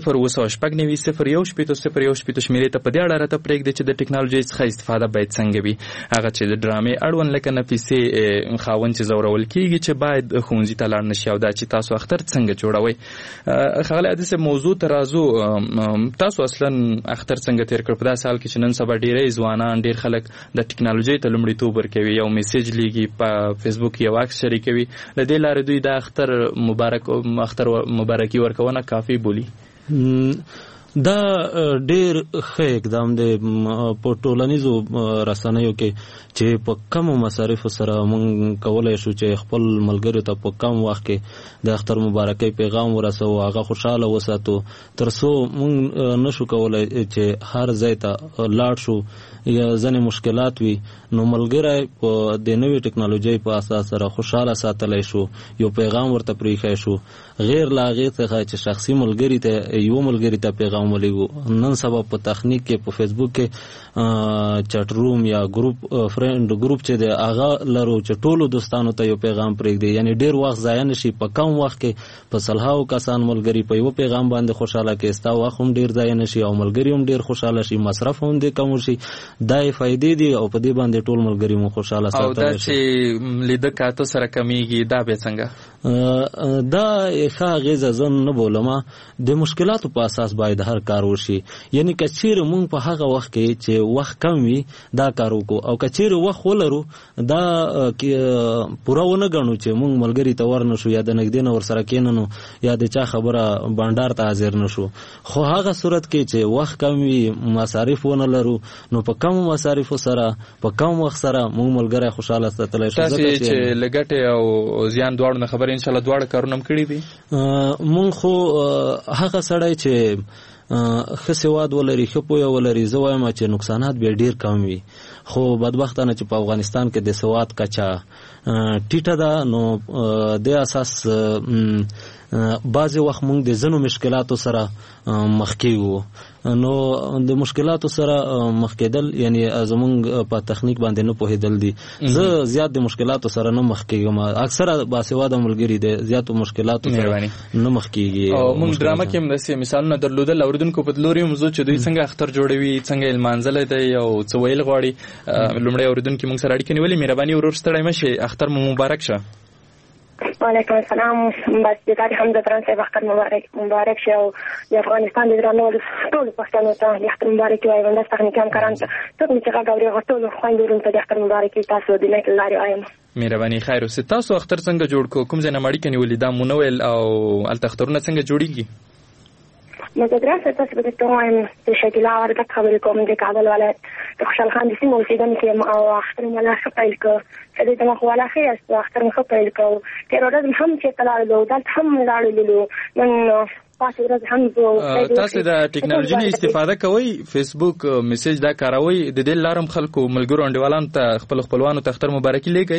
01901 شمیرې ته په دې اړه راته پرېږدئ چې د ټکنالوژۍ څخه استفاده باید څنګه وي. هغه چې د ډرامې اړوند لکه نفیسې خاوند چې زورول کېږي چې باید ښوونځي ته لاړ نشي او دا چې تاسو اختر څنګه جوړوي. خغل حدیث موضوع ترازو تاسو اصلا اختر څنګه تیر کړ په داسې حال کې چې نن سبا ډېری ځوانان ډېر خلک د ټکنالوژۍ ته لومړیتوب ورکوي، یو میسیج لیږي په فیسبوک یو عکس شریکوي، له دې لارې دوی د اختر مبارکي ورکونه کافي بولي. دا ډېر ښه اقدام دی په ټولنیزو رسنیو کې چې په کمو مصارفو سره موږ کولی شو چې خپل ملګرو ته په کم وخت کې د اختر مبارکۍ پیغام ورسوو، هغه خوشحاله وساتو، تر څو موږ نشو کولی چې هر ځای ته لاړ شو یا ځینې مشکلات وي، نو ملګری په د نوې ټکنالوژۍ په اساس سره خوشحاله ساتلی شو، یو پیغام ورته پرېښی شو، غیر له هغې څخه چې شخصي ملګري ته یو ملګري ته پیغام ولیږو. نن سبا په تخنیک کې په فیسبوک کې چټ روم یا فرند ګروپ چې دی هغه لرو چې ټولو دوستانو ته یو پیغام پرېږدي، یعنی ډېر وخت ضایع نشي، په کم وخت کې په سلهاو کسان ملګري په یو پیغام باندې خوشحاله کې ستا وخت هم ډېر ضایع نشي او ملګري هم ډېر خوشحاله شي، مصرف هم دې کم شي. دا یې فایدې دي او په دې باندې ټول ملګري مو خوشحاله ساتلی شي. او دا چې لیده کاته سره کمیږي دا بیا څنګه؟ دا ښه اغېزه زه نه بولم. د مشکلاتو په اساس باید هر کار وشي، یعنی که چیرې موږ په هغه وخت کې چې وخت کم وي دا کار وکړو او که چیرې وخت ولرو دا پوره ونه ګڼو چې موږ ملګري ته ورنشو یا د نږدې نه ورسره کېننو یا د چا خبره بانډار ته حاضر نشو. خو هغه صورت کې چې وخت کم وي، مصارف ونه لرو، نو په کم مصارفو سره په کم وخت سره موږ ملګری خوشحاله ساتلی شو. تاسې چې له ګټې او زیان دواړو نه خبرې انشاءالله دواړه کارونه هم کړي دي. موږ خو هغه سړی چې ښه سواد ولري، ښه پوهه ولري، زه وایم چې نقصانات بیا ډېر کم وي. خو بدبختانه چې په افغانستان کې د سواد کچه ټیټه ده، نو د اساس بعضې وخت موږ د ځینو مشکلاتو سره مخ کېږو. نو د مشکلاتو سره مخ کېدل یعنی زمونږ په تخنیک باندې نه پوهېدل دي. زه زیات د مشکلاتو سره نه مخ کېږم، اکثره باسواده ملګري د زیاتو مشکلاتو سره نه مخ کېږي. او موږ ډرامه کې هم داسې مثالونه درلودل، اوریدونکو په لوري هم زه چې دوی څنګه اختر جوړوي، څنګه یې لمانځلی دی او څه ویل غواړي. لومړی اوریدونکي موږ سره اړیکې نیولې. مهرباني ورور ستړی مه شئ، اختر مو مبارک شه. وعلیکم السلام. بس د تاریخ هم د فرانسې اختر مبارک شه او د افغانستان د درنو ټولو پښتنو ته د اختر مبارکي وایم. همداسې تخنیکي همکارانو ته څوک مې چې غږ اوري هغه ټولو خویندو وروڼو ته د اختر مبارکي تاسو د نیک لارې وایم. مهرباني خیر اوسئ. تاسو اختر څنګه جوړ کړو؟ کوم ځای نه مو اړیکه نیولې؟ دا مو نه ویل او هلته اخترونه څنګه جوړېږي؟ نو د دراسه تاسو به درته وایم چې شکیلا وردګ خبرې کوم د کابل ولایت د خوشحال خان د سیمې اوسېدونکې یم او اختر مې لا ښه پیل کړ. سړي ته مو خو والا ښه یاست، اختر مې ښه پیل کړ. تېره ورځ مې هم چېرته لاړلو، دلته هم لاړلو. نن پاتې ورځ هم تاسو د ټکنالوژۍ نه استفاده کوئ، فیسبوک میسیج دا کاروئ، د دې لارې هم خلکو ملګرو انډیوالانو ته خپلوانو ته اختر مبارکي لیږئ؟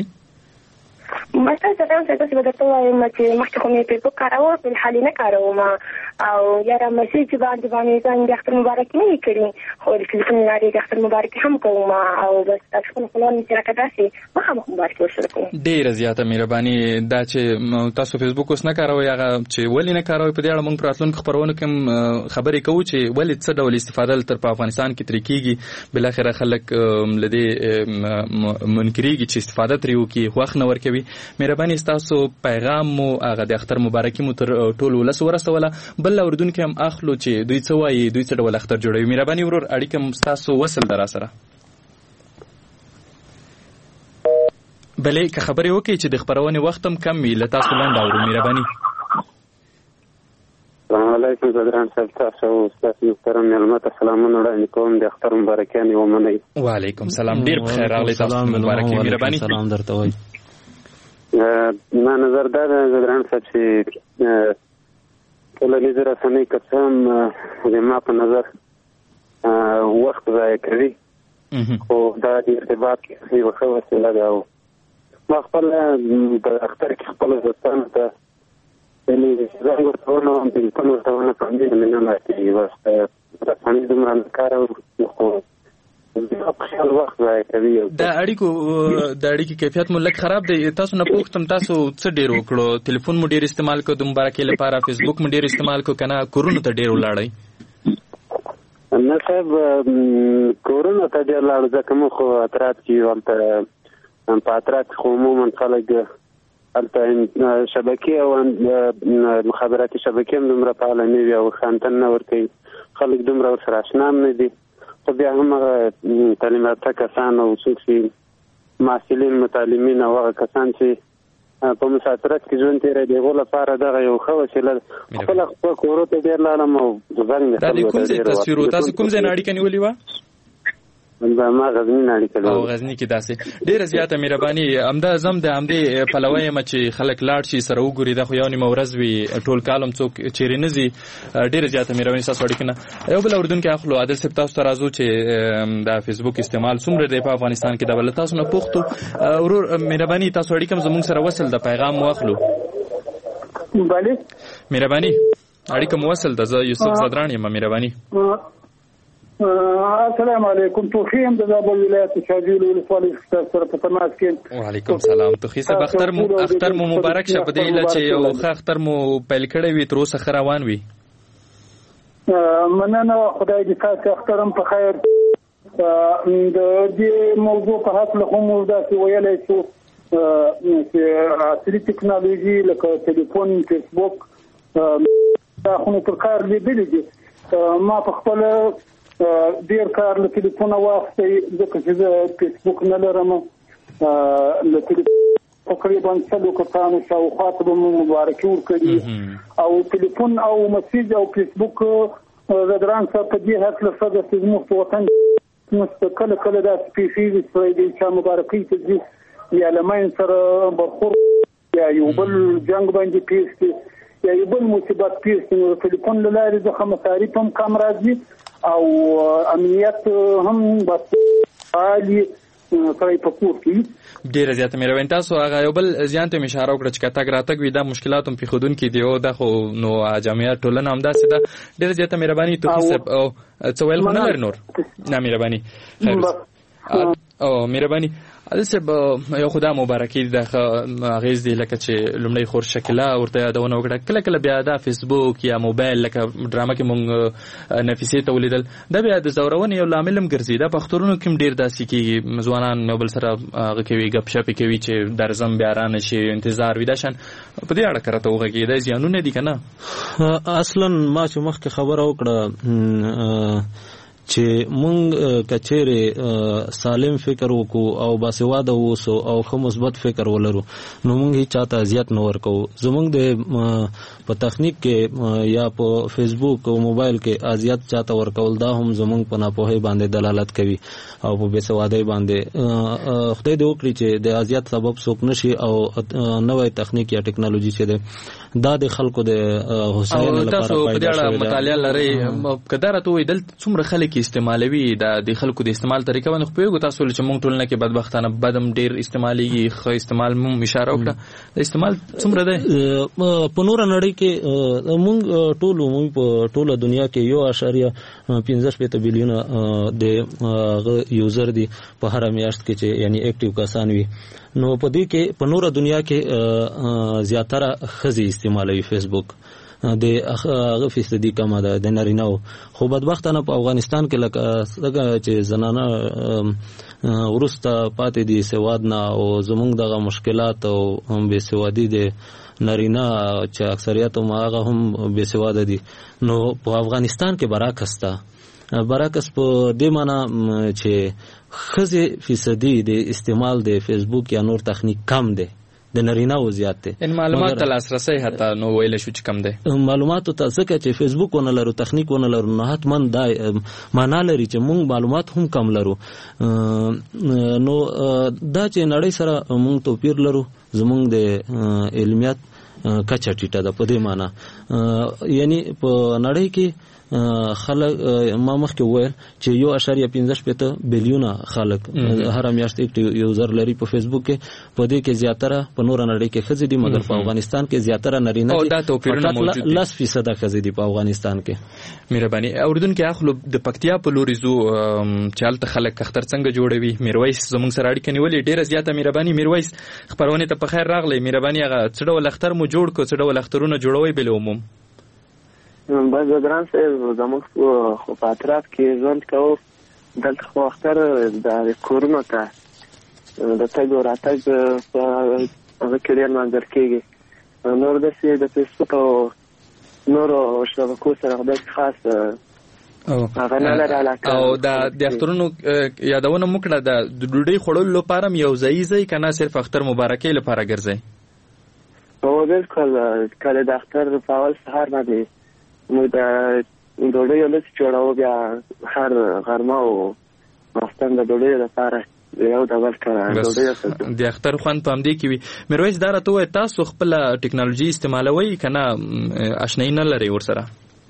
مثلا تاسو به درته وایم چې مخکې خو مې فیسبوک کاروه، په حالي نه کاروم او یاره میسیج باندې ځان د اختر مبارکي نه وي کړي، خو د ټلیفون له لارې د اختر مبارکي هم کوم او بس تاسو خپلو خپلوانو چې راته داسې مخامخ مبارکي ورسره کوم. ډېره زیاته مهرباني. دا چې تاسو فیسبوک اوس نه کاروئ، هغه چې ولې نه کاروئ په دې اړه موږ په راتلونکو خپرونو کې هم خبرې کوو چې ولې څه ډول استفاده دلته په افغانستان کې ترې کېږي. بالاخره خلک له دې منکرېږي چې استفاده ترې وکړي، خوښ نه ورکوي. مهرباني ستاسو پیغام مو هغه د اختر مبارکي مو تر ټول ولس ورسوله. بل اوریدونکي هم اخلو چې دوی څه وایي، دوی څه ډول اختر جوړوي. مهرباني ورور اړیکه م ستاسو وصل ده را سره. بلې که خبرې وکړئ چې د خپرونې وخت هم کم وي له تاسو لاندې اورو. مهرباني علیکم زدران صاحب، تاسو او تاسو محترم مېلمه ته سلامونه وړاندې کوم. د اختر مبارکیانې ومنئ. وعلیکم سلام، ډېر بخیر راغلی، تاسو مبارکي مهرباني. سلام درته وایم. ما نظر دا ده زدران صاحب چې ټولنیزې رسنۍ که څه هم زما په نظر وخت ضایع کوي، خو دا د ارتباط یوه ښه وسیله ده. او ما خپل په اختر کې خپلو دوستانو ته زنګ ورته ونوم، تلیفون ورته ونه کړم، مې نه ماتېږي. بس رسنۍ دومره نه کار خو خیال وخت ضایع کوي. د اړیکې کیفیت مو لږ خراب دی. تاسو نه پوښتم تاسو څه ډېر وکړو؟ تلیفون مو ډېر استعمال کړو د مبارکۍ لپاره، فیسبوک مو ډېر استعمال کړو که نه کورونو ته ډېر ولاړئ؟ نه صاحب، کورونو ته ډېر لاړو ځکه موږ خو اطراف کې یو. هلته په اطراف کې خو عموما خلک هلته شبکې او مخابراتي شبکې هم دومره فعاله نه وي او خانتن نه ورکوي، خلک دومره ورسره اشنا هم نه دي. خو بیا هم هغه تعلیم یافته کسان او څوک چې محصلین متعلمین او هغه کسان چې په مسافرت کې ژوند تېروي، د هغو لپاره دغه یو ښه وسیله ده. خپله خپل کورو ته ډېر لاړم او زنګ مې دا د کوم ځای تصویر و؟ تاسو کوم ځای نه اړیکه نیولې وه؟ ما غزني نه اړیکه لرم. او غزني کې داسې ډېره زیاته مهرباني. همدا زم د همدې پلوی یم چې خلک لاړ شي سره وګوري. دا خو یو نیمه ورځ وي، ټول کال هم څوک چیرې نه ځي. ډېره زیاته مهرباني ستاسو اړیکې نه. یو بل اورېدونکی اخلو. عادل صاحب، تاسو ته راځو چې د فیسبوک استعمال څومره دی په افغانستان کې؟ دا بله تاسو نه پوښتو. ورور مهرباني، تاسو اړیکه هم زموږ سره وصل د پیغام مو اخلو. بله مهرباني، اړیکه مو وصل ده. زه یوسف زدران یم. مهرباني. السلام علیکم. توخیم د زابل ولایت شاجویل ولسوالۍ سره په تماس کې. وعلیکم سلام. توخی صاحب، اختر مو مبارک شه. په دې هیله چې یو ښه اختر مو پیل کړی وي، تر اوسه ښه روان وي. مننه، خدای دې تاسو اختر هم په خیر. د دې موضوع په هکله خو موږ داسې ویلی شو چې عصري ټکنالوژي لکه تلیفون، فیسبوک دا خو نو تر کار لیدلي دي. ما په خپله ډېر کار له تلیفونه واخیستی، ځکه چې زه فیسبوک نه لرم. له تلیفون تقریبا 100 کسانو شاوخوا ته به مو مبارکي ورکړي. او تلیفون او مسیج او فیسبوک زدران صاحب په دې هکله ښه ده چې زموږ په وطن کله کله داسې پېښېږي چې د چا مبارکۍ ته ځي، یا له مین سره برخورد یا یو بل جنګ باندې پیښ شي یا یو بل مصیبت پیښ شي، نو د تلیفون له لارې څخه مصارف هم کم راځي او امنیت هم بس عالی سړی په کور کې. ډېره زیاته مهرباني. تاسو هغه یو بل زیان ته اشاره وکړه چې که تګ راتګ وي دا مشکلات هم پېښودونکي دي، او دا خو نو جامعه ټولنه همداسې ده. ډېره زیاته مهرباني. توخي صاحب، او څه ویل خو نه لري نور؟ نه مهرباني. او مهرباني عادل صاحب، یو خدا مبارکي د اغیز دی لکه چې لومړی خور شکله ورته یادونه وکړه. کله کله بیا دا فیسبوک یا موبایل لکه ډرامه کې مونږ نفیسې ته ولیدل، دا بیا د زورونې یو لامل هم ګرځي. دا په اخترونو کې هم ډېر داسې کېږي، ځوانان یو بل سره هغه کوي، ګپ شپې کوي چې درځم بیا رانه شي، انتظار وي. دا شان په دې اړه راته وغږېږي، دا زیانونه دي که نه؟ اصلا ما چې مخکې خبره وکړه چې مونږ کچېرې سالم فکر وکړو او باسواده اوسو او ښه مثبت فکر ولرو، نو مونږ هیڅ چاته اذیت نه ورکوو. زمونږ د په تخنیک کې یا په فیسبوک او موبایل کې اذیت چاته ورکول، دا هم زمونږ په ناپوهۍ باندې دلالت کوي او په بېسوادۍ باندې. خدای دې وکړي چې د اذیت سبب څوک نشي او نوی تخنیک یا ټکنالوژي چې ده دا د خلکو د هوساینې لپاره تاسو په دې اړه مطالعه لرئ. که دا راته ووایي دلته څومره خلک استعمالوي د خلکو د استعمال طریقه باندې خو پوهېږو تاسو چې موږ ټولنه کې بدبختانه بد هم ډېر استعمالېږي، ښه استعمال مو اشاره وکړه. د استعمال څومره دی په نوره نړۍ کې؟ موږ موږ په ټوله دنیا کې 1.15 بلیونه د یوزر دي په هره میاشت کې چې یعنی اکټیو کسان وي. نو په دې کې په نوره دنیا کې زیاتره ښځې استعمالوي فیسبوک، د هغه فیصدي کمه ده د نارینه‌و. خو بدبختانه په افغانستان کې لکه چې زنانه وروسته پاتې دي سواد نه، او زمونږ دغه مشکلات او بې سوادي د نارینه چې اکثریت هغه هم بې سواده دي. نو په افغانستان کې برعکس ده. برعکس په دې معنی چې ښځې فیصدي د استعمال د فیسبوک یا نور تخنیک کم دی، د نارینه‌و زیات دی. ان معلومات ته لاسرسی حتی نو ویل شو چې کم دی. معلوماتو ته ځکه چې فیسبوک ونه لرو، تخنیک ونه لرو، نو حتمن دا معنا لري چې موږ معلومات هم کم لرو. نو دا چې نړۍ سره موږ توپیر لرو، زموږ د علمیت کچه ټیټه ده په دې معنا. یعنی په نړۍ کې خلک ما مخکې وویل چې 1.15 بلیونه خلک هر میاشت اکټیو یوزر لري په فیسبوک کې. په دې کې زیاتره په نور نړۍ کې ښځې دي، مګر په افغانستان کې زیاتره نارینه دي. دا توپیرونه موجود دي. 10% ښځې دي په افغانستان کې. مهرباني اوریدونکو اخلو د پکتیا په لوري زو چالت خلک اختر څنګه جوړوي. میرویس زموږ سره اړیکه نیولې ډیره زیاته. مهرباني میرویس خبرونه ته په خیر راغلی. مهرباني هغه څه ډول اختر مو جوړ کو، څه ډول اخترونه جوړوي بل عموم؟ بس ګران صاحب زموږ خو په اطراف کې ژوند کوو. دلته خو اختر د کورونو ته د تګ او راتګ په هغه کې ډېر منظر کېږي. نور داسې د فیسبوک او نورو شبکو سره داسې خاص هغه نه لري علاقه. او د اخترونو یادونه مو کړه د ډوډۍ خوړلو لپاره هم یو ځای ځای که نه صرف اختر مبارکۍ لپاره ګرځئ؟ هو بالکل کله د اختر په اول سهار باندې موږ د ډوډۍ لږ جوړو، بیا هر غرمه او ماښام د ډوډۍ لپاره یو ډول کړه ډوډۍ د اختر خوند په همدې کې وي. میرویس دا راته وایي تاسو خپل ټیکنالوژي استعمالوئ که نه اشنایي نه لرئ ورسره؟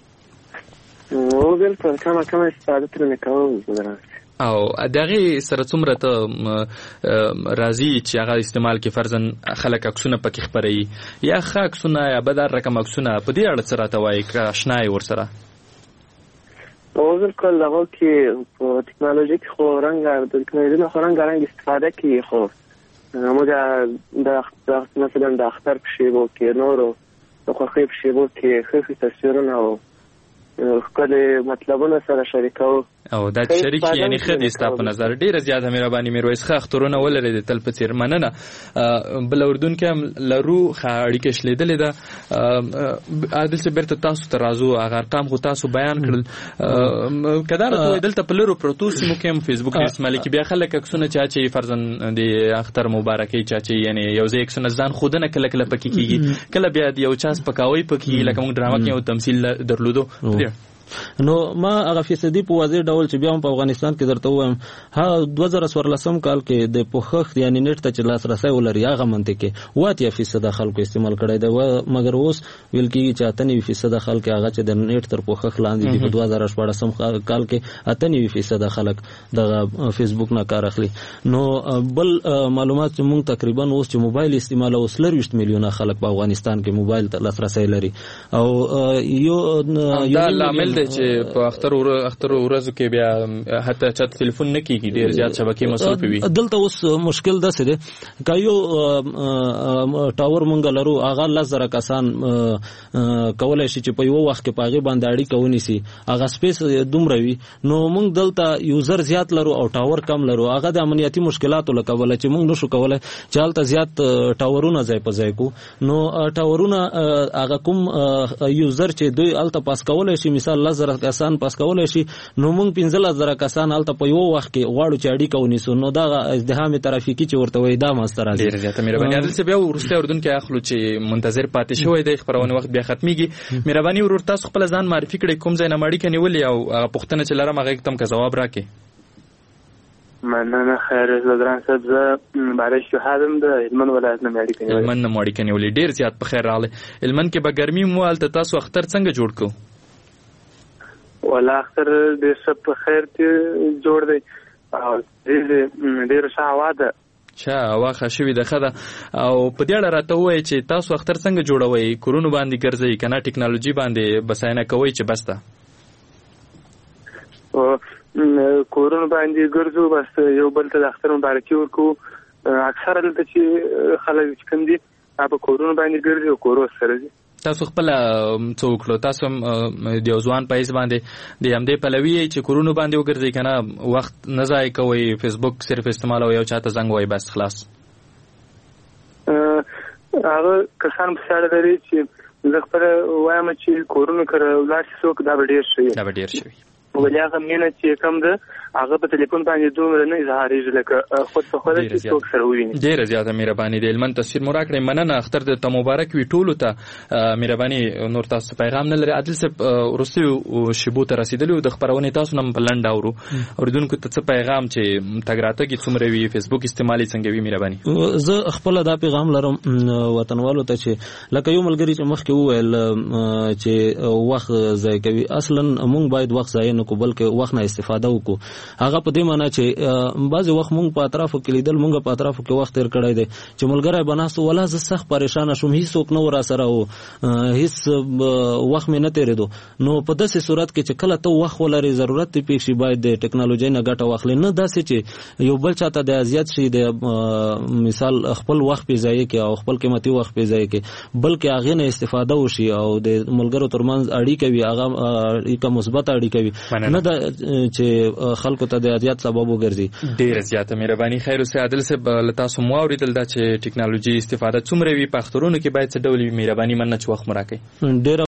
او بالکل کمه استفاده ترې کوو. او دغه سره څومره ته راضي چې هغه استعمال کې فرضاً خلک عکسونه پکې خپروي یا ښه عکسونه یا بدر رقم عکسونه، په دې اړه څه راته وایي که اشنا یې ورسره؟ او بالکل هغه کې په ټیکنالوژي کې خو د ټیکنالوژي نه خو رنګارنګ استفاده کوي. خو موږ د مثلا د اختر په شیبو کې نورو د خوښۍ په شیبو کې ښه تصویرونه او ښکلي مطلبونه سره شریکوو. او دا شریک یعنی ښه دي ستا په نظر؟ ډېره زیاته مهرباني میرویس. ښه اخترونه ولرئ د تل په څېر. مننه. بل اردن کې هم لرو ښه اړیکه شلېدلې ده. عادل صاحب بیرته تاسو ته راځو. هغه ارقام خو تاسو بیان کړل. که دا راته وایي دلته په لرو پرتو سیمو کې هم فیسبوک نه استعمالي کې بیا خلک عکسونه چا چې فرضاً د اختر مبارکۍ چا چې یعنی یو ځای عکسونه ځان ښودنه کله کله پکې کېږي، کله بیا د یو چا سپکاوی پکې کېږي لکه موږ ډرامه کې یو تمثیل درلودو. نو ما هغه فیصدي په واضح ډول چې بیا هم په افغانستان کې درته وایم 2014 کال کې د پوښښت یعنی نیټ ته چې لاسرسی ولري هغه منطقې 80% خلکو استعمال کړی دی، مګر اوس ویل کېږي چې 98% خلک هغه چې د نیټ تر پوښښ لاندې دي. په 2014 کال کې 98% خلک د فیسبوک نه کار اخلي. نو بل معلومات چې موږ تقریبا اوس چې موبایل استعمال اوس 20 میلیونه خلک په افغانستان کې موبایل ته لاسرسی لري. او یو دی چې په اختر ورځو کې بیا حتی چت ټلیفون نه کیږي، ډیر زیات شبکې مصرف وي. دلته اوس مشکل داسې دی که یو ټاور مونږ لرو هغه 10,000 کسان کولی شي چې په یو وخت کې په هغې باندې اړیکه ونیسي، هغه سپیس دومره وي. نو مونږ دلته یوزر زیات لرو او ټاور کم لرو. هغه د امنیتي مشکلاتو له کبله چې مونږ نشو کولی چې هلته زیات ټاورونه ځای په ځای کو. نو ټاورونه هغه کوم یوزر چې دوی هلته پاس کولی شي، مثال 10,000 کسان پاس کولی شي، نو موږ 15,000 کسان هلته په یو وخت کې غواړو چې اړیکه ونیسو. نو دغه ازدحام ترافیکي چې ورته وایي دا منځته راځي. ډېر زیاته مهرباني. عادل صاحب بیا وروستی اردن کې اخلو چې منتظر پاتې شوی دی، خپرونې وخت بیا ختمیږي. مهرباني ورور تاسو خپل ځان معرفي کړئ، کوم ځای نه اړیکه نیولې او هغه پوښتنه چې لرم هغې ته هم که ځواب راکړئ. مننه. خیر زدران صاحب زه بارش شهادم د هلمند ولایت نه اړیکه نیولې. هلمند نه اړیکه نیولې، ډېر زیات په خیر راغلی. هلمند کې به ګرمي مو هلته تاسو اختر څنګه جوړ کړو؟ ولا اختر ډېر ښه په خیر کې جوړ دی او ډېره ښه هوا ده. هوا ښه شوې ده، ښه ده. او په دې اړه راته ووایئ چې تاسو اختر څنګه جوړوئ؟ کورونو باندې ګرځئ که نه ټیکنالوژي باندې بساینه کوئ چې بس ده؟ کورونو باندې ګرځو، بس یو بل ته د اختر مبارکي ورکوو. اکثره دلته چې خلک چې کوم دي په کورونو باندې ګرځي او کورو سره دي. تاسو خپل څه وکړو؟ تاسو د یو ځوان په حیث باندې د همدې پلوي یئ چې کورونو باندې وګرځئ که نه وخت نه ضایع کوئ، فیسبوک صرف استعمالوئ او چاته زنګ وایئ بس خلاص؟ هغه کسان پسې اړه لري چې زه خپله وایم چې کورونو که ولاړ شي څوک دا به ډېر ښه وي. دا به ډېر ښه وي. ولې هغه مینه چې کوم ده هغه په ټلیفون باندې دومره نه اظهارېږي لکه خود په خوده چې څوک سره وویني. ډېره زیاته مهرباني د هلمند تصویر مو راکړئ. مننه. اختر درته مبارک وي ټولو ته. مهرباني نور تاسو پیغام نه لري. عادل صاحب وروستیو شیبو ته رسېدلي د خپرونې تاسو نه په لنډ اورو اورېدونکو ته څه پیغام چې تګ راتګ یې څومره وي فیسبوک استعمال یې څنګه وي مهرباني. زه خپله دا پیغام لرم وطنوالو ته چې لکه یو ملګري چې مخکې وویل چې وخت ضایع کوي. اصلا موږ باید وخت ضایع نه کړو بلکې وخت نه استفاده وکړو. هغه په دې معنی چې بعضې وخت موږ په اطرافو کې لیدل موږ په اطرافو کې وخت تېر کړی دی چې ملګری به ناست ولا زه سخت پریشانه شوم هېڅوک نه و راسره و هېڅ وخت مې نه تېرېدو. نو په داسې صورت کې چې کله ته وخت ولرې ضرورت دې پېښ شي باید د ټکنالوژۍ نه ګټه واخلې نه داسې چې یو بل چاته د اذیت شي د مثال خپل وخت پې ضایع کړي او خپل قیمتي وخت پې ضایع کړي بلکې هغې نه استفاده وشي او د ملګرو ترمنځ اړیکه وي هغه اړیکه مثبت اړیکه وي نه ده چې خلکو ته د اذیت سبب وګرځي. ډېره زیاته مهرباني. خیر اوسئ. عادل صاحب له تاسو مو اورېدل دا چې ټکنالوژي استفاده څومره وي په اخترونو کې باید څه ډول وي. مهرباني مننه چې وخت مو راکړئ. ډېره